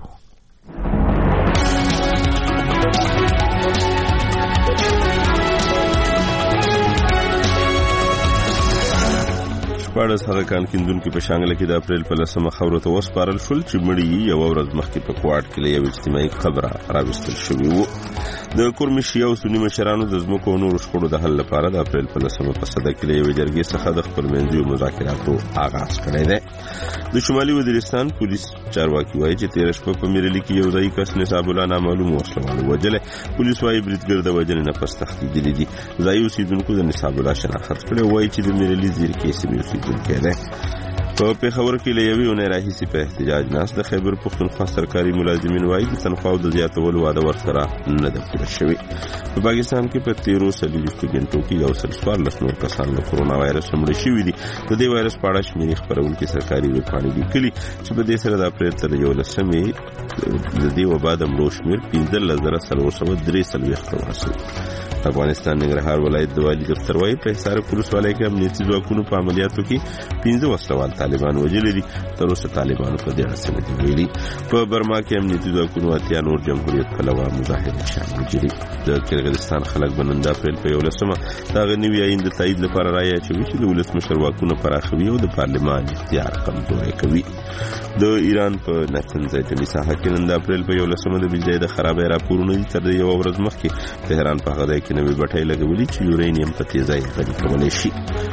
پاړس هغه کان کیندونکو په شانګله کې د اپریل په لسمه خبرو ته وسپارل شول چې مړی یو ورځ مخکې په کوارټ کې له یو اجتماعي خبره راوستل شوې وو. د کورمشي او سنی مشرانو د ځمکو او نورو شخړو د حل لپاره د اپریل په لسمه په صدر کې له یو جرګې څخه د خپلمنځي مذاکراتو آغاز کړی دی. د شمالي وزیرستان پولیس چارواکي وایي چې تیر شپه په میرلی کې یو ځای کس نصاب الله نامعلوم وسلوال وجله. پولیس وایي بریټګر د وجنې نه پس تهدیدلې دي. ځای اوسیدونکو د نصاب الله شناخت کړي وایي چې د میرلی زیر کې سیمې اوسیدونکو ده. په پیښور کې له یوې اونۍ راهیسې په احتجاج ناست د خیبر پښتونخوا سرکاري ملازمین وایي د تنخواو د زیاتولو وعده ورسره نه ده پوره شوې. په پاکستان کې په تیرو څلوېښتو غنټو کې یو سل څوارلس نور کسان له کرونا وایرس مړه شوي دي. د دې وایرس په اړه شمېرې خپرونکي سرکاري ویبپاڼې لیکلي چې په دې سره د اپریل تر یولسمې د دې وبا د مړو شمېر پنځلس زره څلور سوه درې څلوېښت ته ورسېد. افغانستان ننګرهار ولایت د والي دفتر وايي په حصار پولیس والي کې امنیتي ځواکونو په عملیاتو کې پنځه وسلوال طالبان وژلي دي. تر اوسه طالبانو په دې اړه څه نه دي ویلي. په برما کې امنیتي ځواکونو اتیا نور جمهوریت پلوه مظاهره شامل دي. د کرغستان خلک به نن د اپریل په یولسمه دغه نوي آئین د تایید لپاره رایه اچوي چې د ولسمشر واکونه پراخوي او د پارلمان اختیار کمزوری کوي. د ایران په نفتنځای ټلي ساحه کې نن د اپریل په یولسمه د بجلی د خرابۍ راپورونه دي. تر یو ورځ مخکې تهران په هغه ځای کې نوې بټۍ لګولې چې یورینیم په تیزۍ غني کولی شي.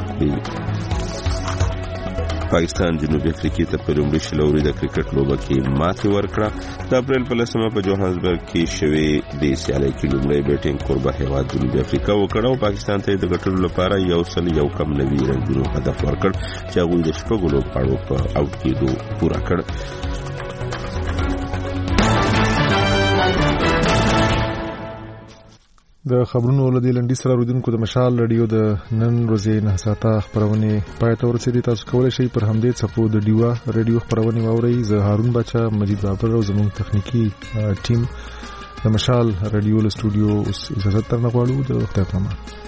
پاکستان جنوبي افریقې ته په لومړي شلوري د کرکټ لوبه کې ماتې ورکړه. د اپریل په لسمه په جوهانسبرګ کې شوې د سیالۍ کې لومړی بیټینګ کوربه هیواد جنوبي افریقا وکړه او پاکستان ته د ګټلو لپاره یو سل یو کم نوي رنګونو هدف ورکړ چې هغوی د شپږو لوبغاړو په اوټ کېدو پوره کړ. د خبرونو ولدي لنډي سره اوریدونکو د مشال رادیو د نن ورځې نه ساته خبرونه پای ته ورسېدي. تاسو کولای شئ پر همدې صفو د ډیوا رادیو خبرونه واورئ. زه هارون بچا، مجید بابر او زموږ تخنیکی ټیم د مشال رادیو له سټوډیو اوس اجازه ترنه غواړو. د وخت په امان.